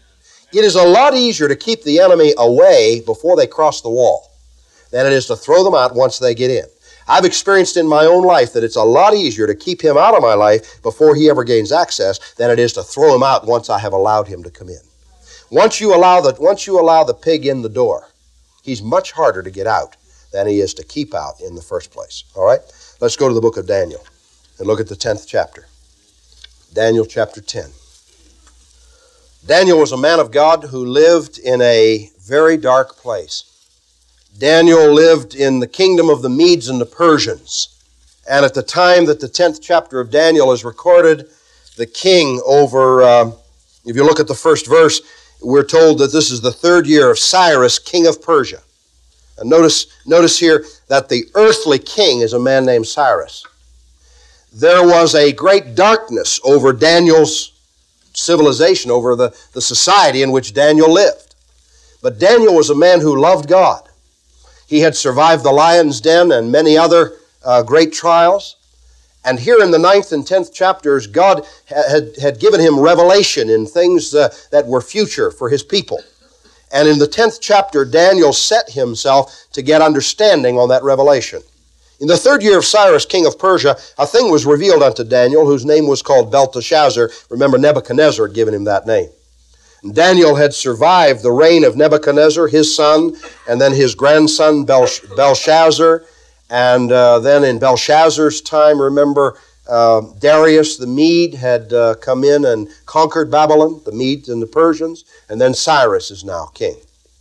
It is a lot easier to keep the enemy away before they cross the wall than it is to throw them out once they get in. I've experienced in my own life that it's a lot easier to keep him out of my life before he ever gains access than it is to throw him out once I have allowed him to come in. Once you allow the, once you allow the pig in the door, he's much harder to get out than he is to keep out in the first place. All right? Let's go to the book of Daniel and look at the tenth chapter. Daniel chapter ten. Daniel was a man of God who lived in a very dark place. Daniel lived in the kingdom of the Medes and the Persians. And at the time that the tenth chapter of Daniel is recorded, the king over, uh, if you look at the first verse, we're told that this is the third year of Cyrus, king of Persia. And notice, notice here that the earthly king is a man named Cyrus. There was a great darkness over Daniel's civilization, over the, the society in which Daniel lived. But Daniel was a man who loved God. He had survived the lion's den and many other uh, great trials. And here in the ninth and tenth chapters, God had, had given him revelation in things uh, that were future for his people. And in the tenth chapter, Daniel set himself to get understanding on that revelation. In the third year of Cyrus, king of Persia, a thing was revealed unto Daniel, whose name was called Belteshazzar. Remember, Nebuchadnezzar had given him that name. Daniel had survived the reign of Nebuchadnezzar, his son, and then his grandson Belshazzar. And uh, then in Belshazzar's time, remember, uh, Darius the Mede had uh, come in and conquered Babylon, the Medes and the Persians, and then Cyrus is now king.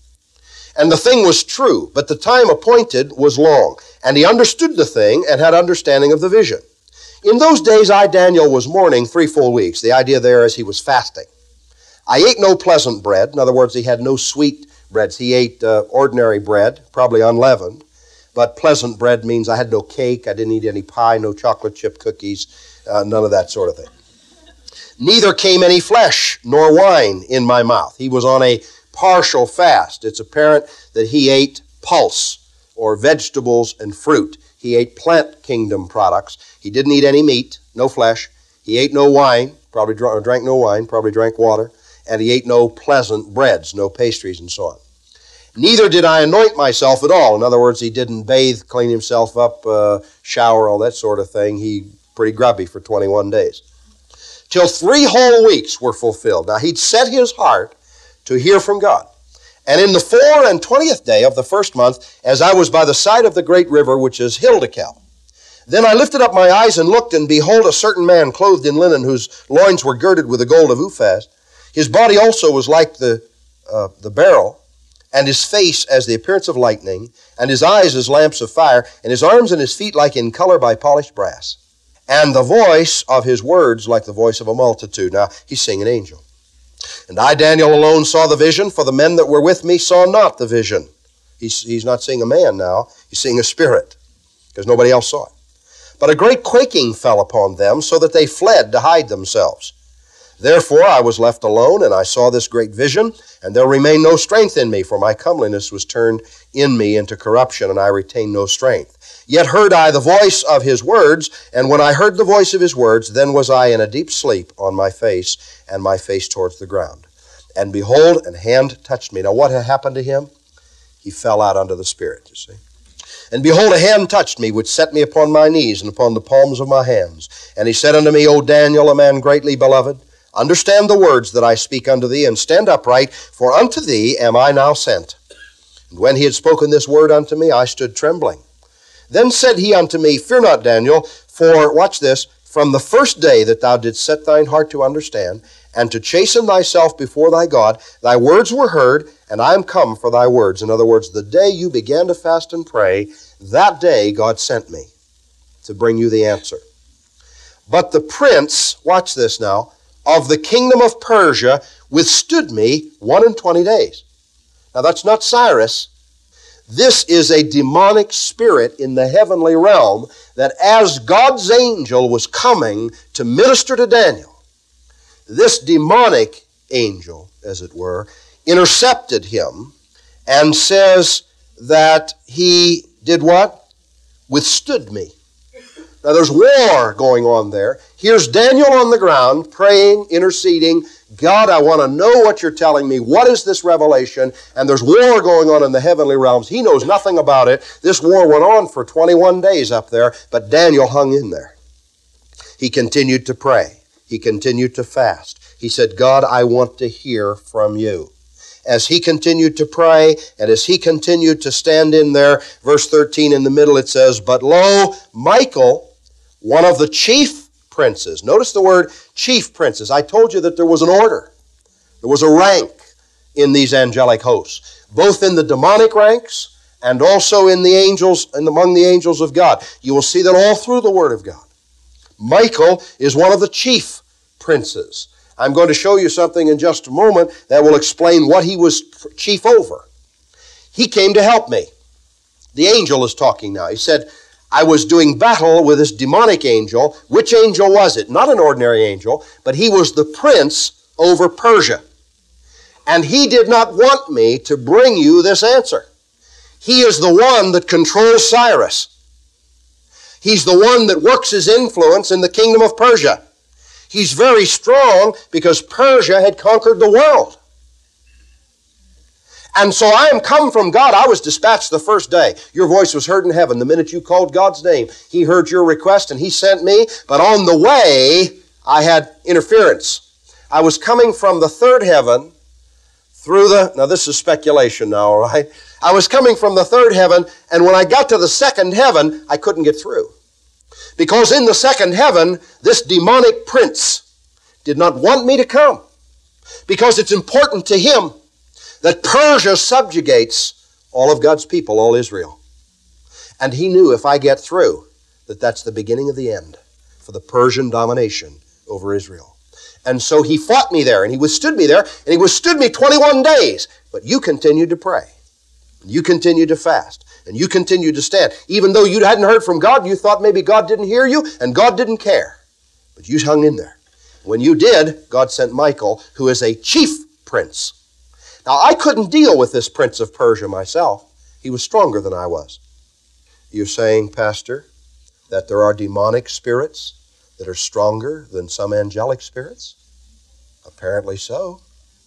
And the thing was true, but the time appointed was long, and he understood the thing and had understanding of the vision. In those days, I, Daniel, was mourning three full weeks. The idea there is he was fasting. I ate no pleasant bread. In other words, he had no sweet breads. He ate uh, ordinary bread, probably unleavened. But pleasant bread means I had no cake, I didn't eat any pie, no chocolate chip cookies, uh, none of that sort of thing. Neither came any flesh nor wine in my mouth. He was on a partial fast. It's apparent that he ate pulse, or vegetables and fruit. He ate plant kingdom products. He didn't eat any meat, no flesh. He ate no wine, probably drank, drank no wine, probably drank water. And he ate no pleasant breads, no pastries and so on. Neither did I anoint myself at all. In other words, he didn't bathe, clean himself up, uh, shower, all that sort of thing. He pretty grubby for twenty-one days. Till three whole weeks were fulfilled. Now, he'd set his heart to hear from God. And in the four and twentieth day of the first month, as I was by the side of the great river, which is Hiddekel, then I lifted up my eyes and looked, and behold, a certain man clothed in linen, whose loins were girded with the gold of Uphaz. His body also was like the, uh, the beryl, and his face as the appearance of lightning, and his eyes as lamps of fire, and his arms and his feet like in color by polished brass. And the voice of his words like the voice of a multitude. Now, he's seeing an angel. And I, Daniel, alone saw the vision, for the men that were with me saw not the vision. He's, he's not seeing a man now, he's seeing a spirit, because nobody else saw it. But a great quaking fell upon them, so that they fled to hide themselves. Therefore I was left alone, and I saw this great vision, and there remained no strength in me, for my comeliness was turned in me into corruption, and I retained no strength. Yet heard I the voice of his words, and when I heard the voice of his words, then was I in a deep sleep on my face, and my face towards the ground. And behold, an hand touched me. Now what had happened to him? He fell out under the Spirit, you see. And behold, a hand touched me, which set me upon my knees and upon the palms of my hands. And he said unto me, O Daniel, a man greatly beloved, understand the words that I speak unto thee, and stand upright, for unto thee am I now sent. And when he had spoken this word unto me, I stood trembling. Then said he unto me, Fear not, Daniel, for, watch this, from the first day that thou didst set thine heart to understand, and to chasten thyself before thy God, thy words were heard, and I am come for thy words. In other words, the day you began to fast and pray, that day God sent me to bring you the answer. But the prince, watch this now, of the kingdom of Persia withstood me one and twenty days. Now that's not Cyrus. This is a demonic spirit in the heavenly realm that as God's angel was coming to minister to Daniel, this demonic angel, as it were, intercepted him and says that he did what? Withstood me. Now there's war going on there. Here's Daniel on the ground praying, interceding. God, I want to know what you're telling me. What is this revelation? And there's war going on in the heavenly realms. He knows nothing about it. This war went on for twenty-one days up there, but Daniel hung in there. He continued to pray. He continued to fast. He said, God, I want to hear from you. As he continued to pray, and as he continued to stand in there, verse thirteen in the middle it says, But lo, Michael, one of the chief princes. Notice the word chief princes. I told you that there was an order. There was a rank in these angelic hosts, both in the demonic ranks and also in the angels and among the angels of God. You will see that all through the Word of God. Michael is one of the chief princes. I'm going to show you something in just a moment that will explain what he was chief over. He came to help me. The angel is talking now. He said, I was doing battle with this demonic angel. Which angel was it? Not an ordinary angel, but he was the prince over Persia. And he did not want me to bring you this answer. He is the one that controls Cyrus. He's the one that works his influence in the kingdom of Persia. He's very strong because Persia had conquered the world. And so I am come from God. I was dispatched the first day. Your voice was heard in heaven. The minute you called God's name, He heard your request and He sent me. But on the way, I had interference. I was coming from the third heaven through the... Now this is speculation now, all right? I was coming from the third heaven, and when I got to the second heaven, I couldn't get through. Because in the second heaven, this demonic prince did not want me to come. Because it's important to him that Persia subjugates all of God's people, all Israel. And he knew if I get through, that that's the beginning of the end for the Persian domination over Israel. And so he fought me there, and he withstood me there, and he withstood me twenty-one days. But you continued to pray. You continued to fast. And you continued to stand. Even though you hadn't heard from God, you thought maybe God didn't hear you, and God didn't care. But you hung in there. When you did, God sent Michael, who is a chief prince. Now, I couldn't deal with this prince of Persia myself. He was stronger than I was. You're saying, Pastor, that there are demonic spirits that are stronger than some angelic spirits? Apparently so.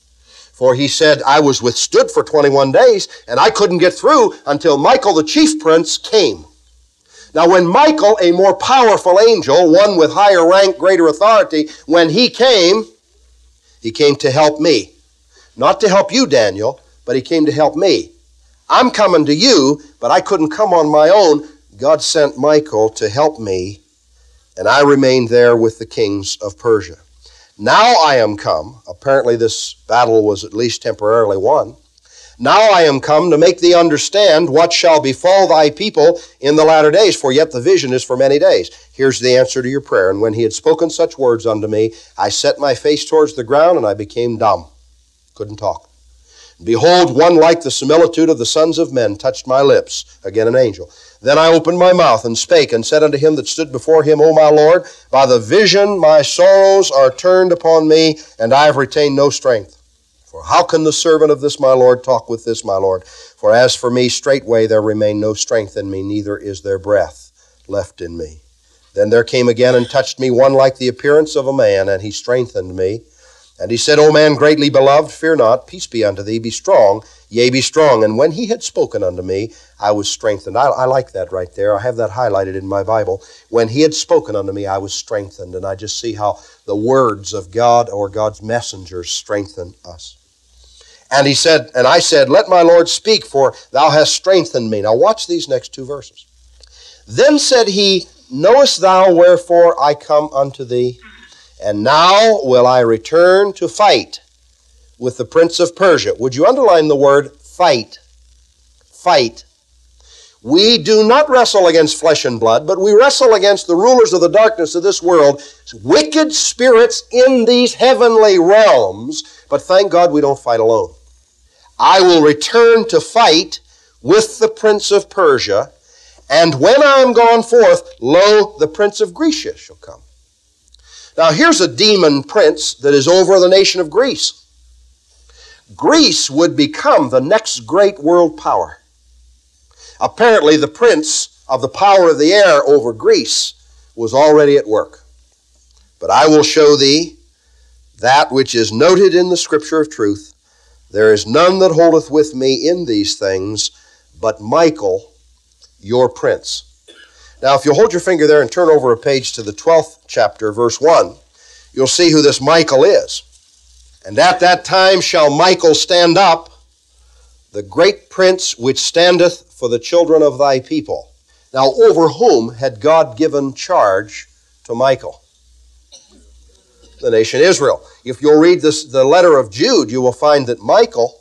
For he said, I was withstood for twenty-one days, and I couldn't get through until Michael, the chief prince, came. Now, when Michael, a more powerful angel, one with higher rank, greater authority, when he came, he came to help me. Not to help you, Daniel, but he came to help me. I'm coming to you, but I couldn't come on my own. God sent Michael to help me, and I remained there with the kings of Persia. Now I am come. Apparently this battle was at least temporarily won. Now I am come to make thee understand what shall befall thy people in the latter days, for yet the vision is for many days. Here's the answer to your prayer. And when he had spoken such words unto me, I set my face towards the ground, and I became dumb. Couldn't talk. Behold, one like the similitude of the sons of men touched my lips. Again an angel. Then I opened my mouth and spake, and said unto him that stood before him, O my Lord, by the vision my sorrows are turned upon me, and I have retained no strength. For how can the servant of this my Lord talk with this my Lord? For as for me, straightway there remained no strength in me, neither is there breath left in me. Then there came again and touched me one like the appearance of a man, and he strengthened me. And he said, O man greatly beloved, fear not, peace be unto thee, be strong, yea, be strong. And when he had spoken unto me, I was strengthened. I, I like that right there. I have that highlighted in my Bible. When he had spoken unto me, I was strengthened. And I just see how the words of God or God's messengers strengthen us. And he said, and I said, let my Lord speak, for thou hast strengthened me. Now watch these next two verses. Then said he, knowest thou wherefore I come unto thee? And now will I return to fight with the prince of Persia. Would you underline the word fight? Fight. We do not wrestle against flesh and blood, but we wrestle against the rulers of the darkness of this world, wicked spirits in these heavenly realms. But thank God we don't fight alone. I will return to fight with the prince of Persia, and when I am gone forth, lo, the prince of Greece shall come. Now here's a demon prince that is over the nation of Greece. Greece would become the next great world power. Apparently the prince of the power of the air over Greece was already at work. But I will show thee that which is noted in the scripture of truth. There is none that holdeth with me in these things, but Michael, your prince. Now, if you'll hold your finger there and turn over a page to the twelfth chapter, verse one, you'll see who this Michael is. And at that time shall Michael stand up, the great prince which standeth for the children of thy people. Now, over whom had God given charge to Michael? The nation Israel. If you'll read this, the letter of Jude, you will find that Michael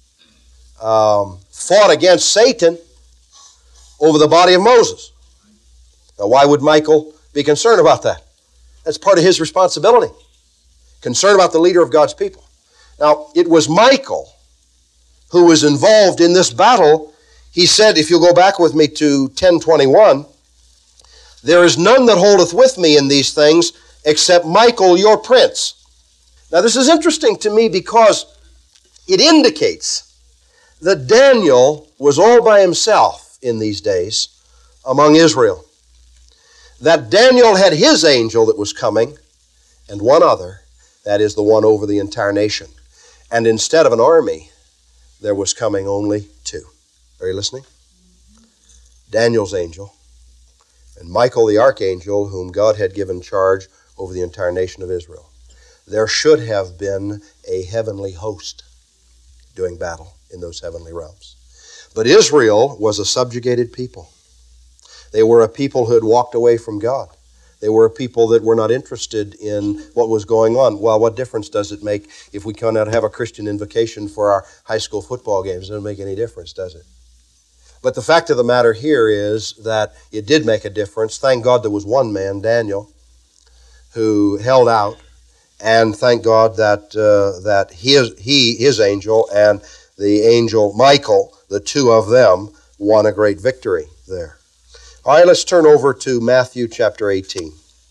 um, fought against Satan over the body of Moses. Now, why would Michael be concerned about that? That's part of his responsibility. Concern about the leader of God's people. Now, it was Michael who was involved in this battle. He said, if you'll go back with me to ten twenty-one, there is none that holdeth with me in these things except Michael, your prince. Now, this is interesting to me because it indicates that Daniel was all by himself in these days among Israel. That Daniel had his angel that was coming, and one other, that is the one over the entire nation. And instead of an army, there was coming only two. Are you listening? Daniel's angel, and Michael the archangel, whom God had given charge over the entire nation of Israel. There should have been a heavenly host doing battle in those heavenly realms. But Israel was a subjugated people. They were a people who had walked away from God. They were a people that were not interested in what was going on. Well, what difference does it make if we cannot have a Christian invocation for our high school football games? It doesn't make any difference, does it? But the fact of the matter here is that it did make a difference. Thank God there was one man, Daniel, who held out And thank God that uh, that his, he, his angel and the angel Michael, the two of them, won a great victory there. All right, let's turn over to Matthew chapter eighteen.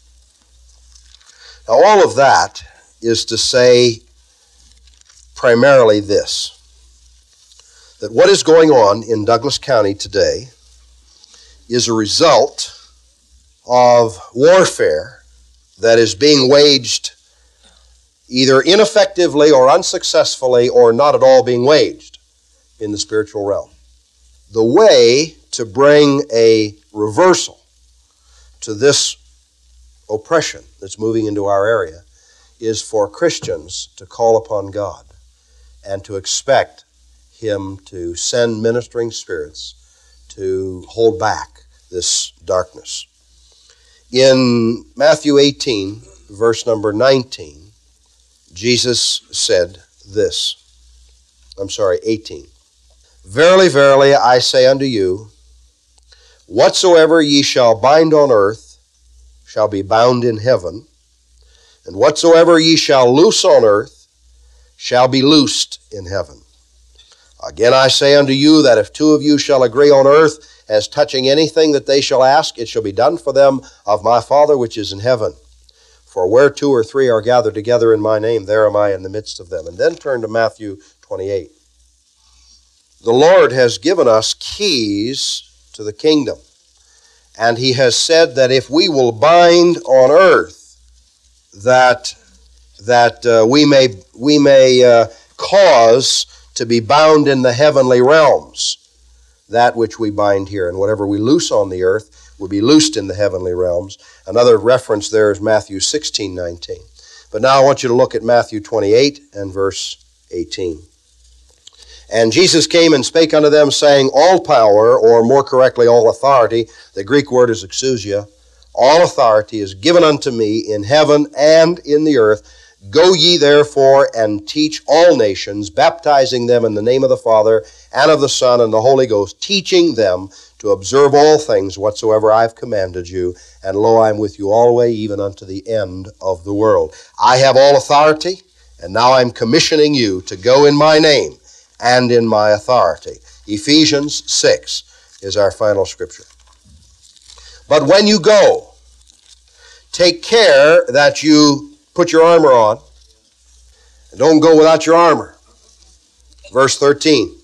Now, all of that is to say primarily this, that what is going on in Douglas County today is a result of warfare that is being waged either ineffectively or unsuccessfully or not at all being waged in the spiritual realm. The way to bring a reversal to this oppression that's moving into our area is for Christians to call upon God and to expect Him to send ministering spirits to hold back this darkness. In Matthew eighteen, verse number nineteen, Jesus said this. I'm sorry, eighteen. Verily, verily, I say unto you, whatsoever ye shall bind on earth shall be bound in heaven, and whatsoever ye shall loose on earth shall be loosed in heaven. Again I say unto you that if two of you shall agree on earth as touching anything that they shall ask, it shall be done for them of my Father which is in heaven. For where two or three are gathered together in my name, there am I in the midst of them. And then turn to Matthew twenty-eight. The Lord has given us keys to the kingdom. And He has said that if we will bind on earth, that, that uh, we may, we may uh, cause to be bound in the heavenly realms that which we bind here. And whatever we loose on the earth will be loosed in the heavenly realms. Another reference there is Matthew sixteen nineteen. But now I want you to look at Matthew twenty-eight and verse eighteen. And Jesus came and spake unto them, saying, all power, or more correctly, all authority, the Greek word is exousia, all authority is given unto me in heaven and in the earth. Go ye therefore and teach all nations, baptizing them in the name of the Father and of the Son and the Holy Ghost, teaching them to observe all things whatsoever I have commanded you. And lo, I am with you always, even unto the end of the world. I have all authority, and now I'm commissioning you to go in my name and in my authority. Ephesians six is our final scripture. But when you go, take care that you put your armor on, and don't go without your armor. Verse thirteen.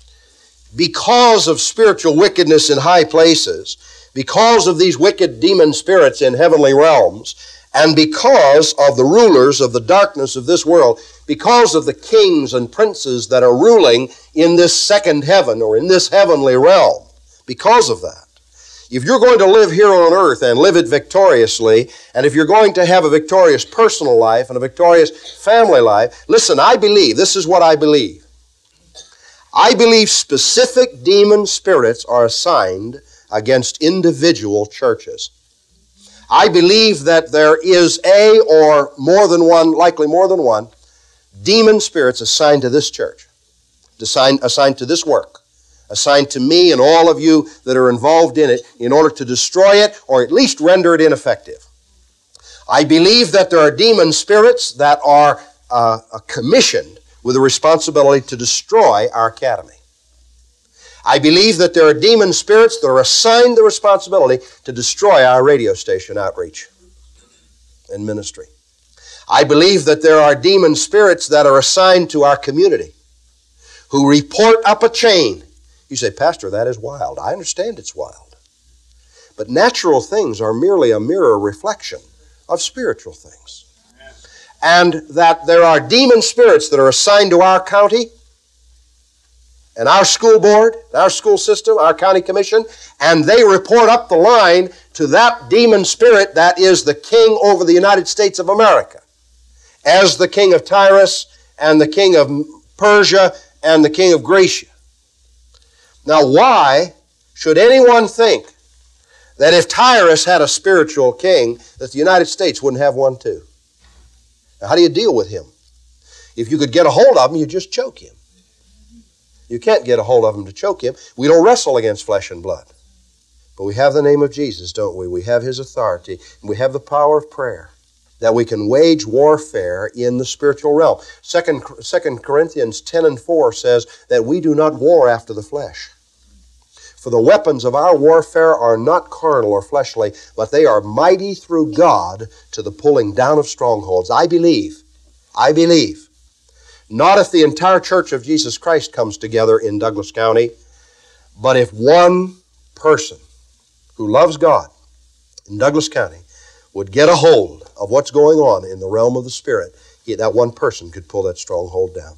Because of spiritual wickedness in high places, because of these wicked demon spirits in heavenly realms, and because of the rulers of the darkness of this world, because of the kings and princes that are ruling in this second heaven or in this heavenly realm, because of that, if you're going to live here on earth and live it victoriously, and if you're going to have a victorious personal life and a victorious family life, listen, I believe, this is what I believe. I believe specific demon spirits are assigned against individual churches. I believe that there is a or more than one, likely more than one, demon spirits assigned to this church, assigned, assigned to this work, assigned to me and all of you that are involved in it in order to destroy it or at least render it ineffective. I believe that there are demon spirits that are uh, commissioned with the responsibility to destroy our academy. I believe that there are demon spirits that are assigned the responsibility to destroy our radio station outreach and ministry. I believe that there are demon spirits that are assigned to our community who report up a chain. You say, Pastor, that is wild. I understand it's wild. But natural things are merely a mirror reflection of spiritual things. And that there are demon spirits that are assigned to our county and our school board, our school system, our county commission, and they report up the line to that demon spirit that is the king over the United States of America, as the king of Tyrus and the king of Persia and the king of Grecia. Now, why should anyone think that if Tyrus had a spiritual king, that the United States wouldn't have one too? Now, how do you deal with him? If you could get a hold of him, you just choke him. You can't get a hold of him to choke him. We don't wrestle against flesh and blood. But we have the name of Jesus, don't we? We have His authority, and we have the power of prayer. that we can wage warfare in the spiritual realm. Second, Second Corinthians ten and four says that we do not war after the flesh. For the weapons of our warfare are not carnal or fleshly, but they are mighty through God to the pulling down of strongholds. I believe, I believe, not if the entire Church of Jesus Christ comes together in Douglas County, but if one person who loves God in Douglas County would get a hold of what's going on in the realm of the Spirit, that one person could pull that stronghold down.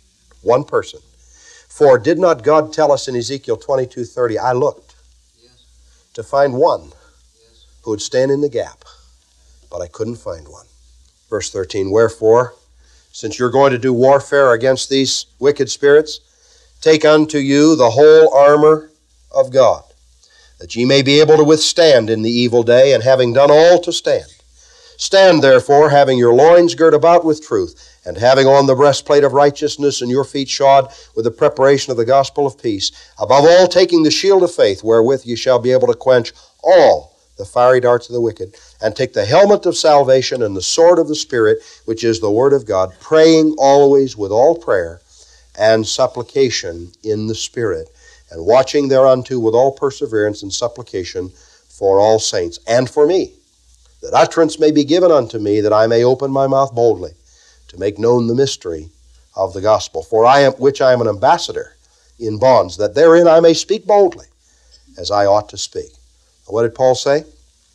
One person. For did not God tell us in Ezekiel twenty-two thirty, I looked yes. to find one yes. who would stand in the gap, but I couldn't find one. Verse thirteen, wherefore, since you're going to do warfare against these wicked spirits, take unto you the whole armor of God, that ye may be able to withstand in the evil day, and having done all to stand. Stand therefore, having your loins girt about with truth, and having on the breastplate of righteousness, and your feet shod with the preparation of the gospel of peace. Above all, taking the shield of faith, wherewith ye shall be able to quench all the fiery darts of the wicked, and take the helmet of salvation and the sword of the Spirit, which is the word of God, praying always with all prayer and supplication in the Spirit, and watching thereunto with all perseverance and supplication for all saints, and for me, that utterance may be given unto me, that I may open my mouth boldly, to make known the mystery of the gospel, for I am, which I am an ambassador in bonds, that therein I may speak boldly, as I ought to speak. And what did Paul say?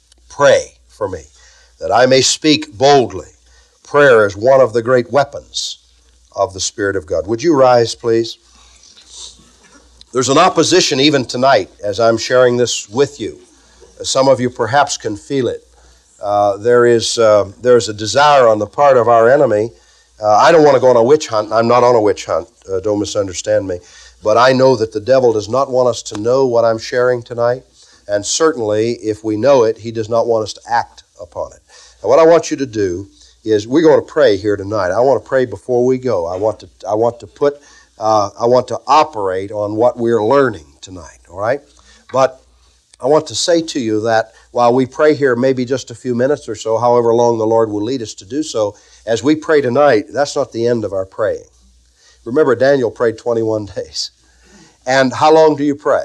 Pray for me, that I may speak boldly. Prayer is one of the great weapons of the Spirit of God. Would you rise, please? There's an opposition even tonight as I'm sharing this with you. Some of you perhaps can feel it. Uh, there is uh, there is a desire on the part of our enemy. Uh, I don't want to go on a witch hunt. I'm not on a witch hunt. Uh, don't misunderstand me. But I know that the devil does not want us to know what I'm sharing tonight. And certainly, if we know it, he does not want us to act upon it. And what I want you to do is, we're going to pray here tonight. I want to pray before we go. I want to I want to put uh, I want to operate on what we're learning tonight. All right, but I want to say to you that while we pray here maybe just a few minutes or so, however long the Lord will lead us to do so, as we pray tonight, that's not the end of our praying. Remember, Daniel prayed twenty-one days. And how long do you pray?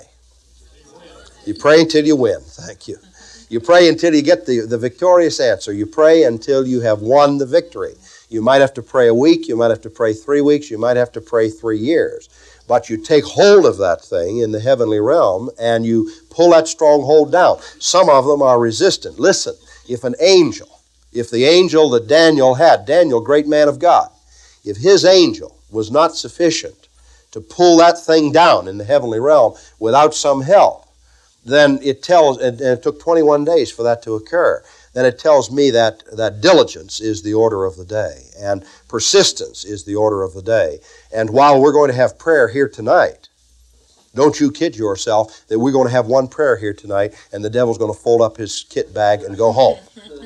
You pray until you win. Thank you. You pray until you get the, the victorious answer. You pray until you have won the victory. You might have to pray a week. You might have to pray three weeks. You might have to pray three years. But you take hold of that thing in the heavenly realm and you pull that stronghold down. Some of them are resistant. Listen, if an angel, if the angel that Daniel had, Daniel, great man of God, if his angel was not sufficient to pull that thing down in the heavenly realm without some help, then it tells, and it took twenty-one days for that to occur, then it tells me that, that diligence is the order of the day, and persistence is the order of the day. And while we're going to have prayer here tonight, don't you kid yourself that we're going to have one prayer here tonight and the devil's going to fold up his kit bag and go home.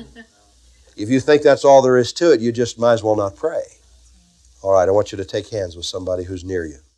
If you think that's all there is to it, you just might as well not pray. All right, I want you to take hands with somebody who's near you.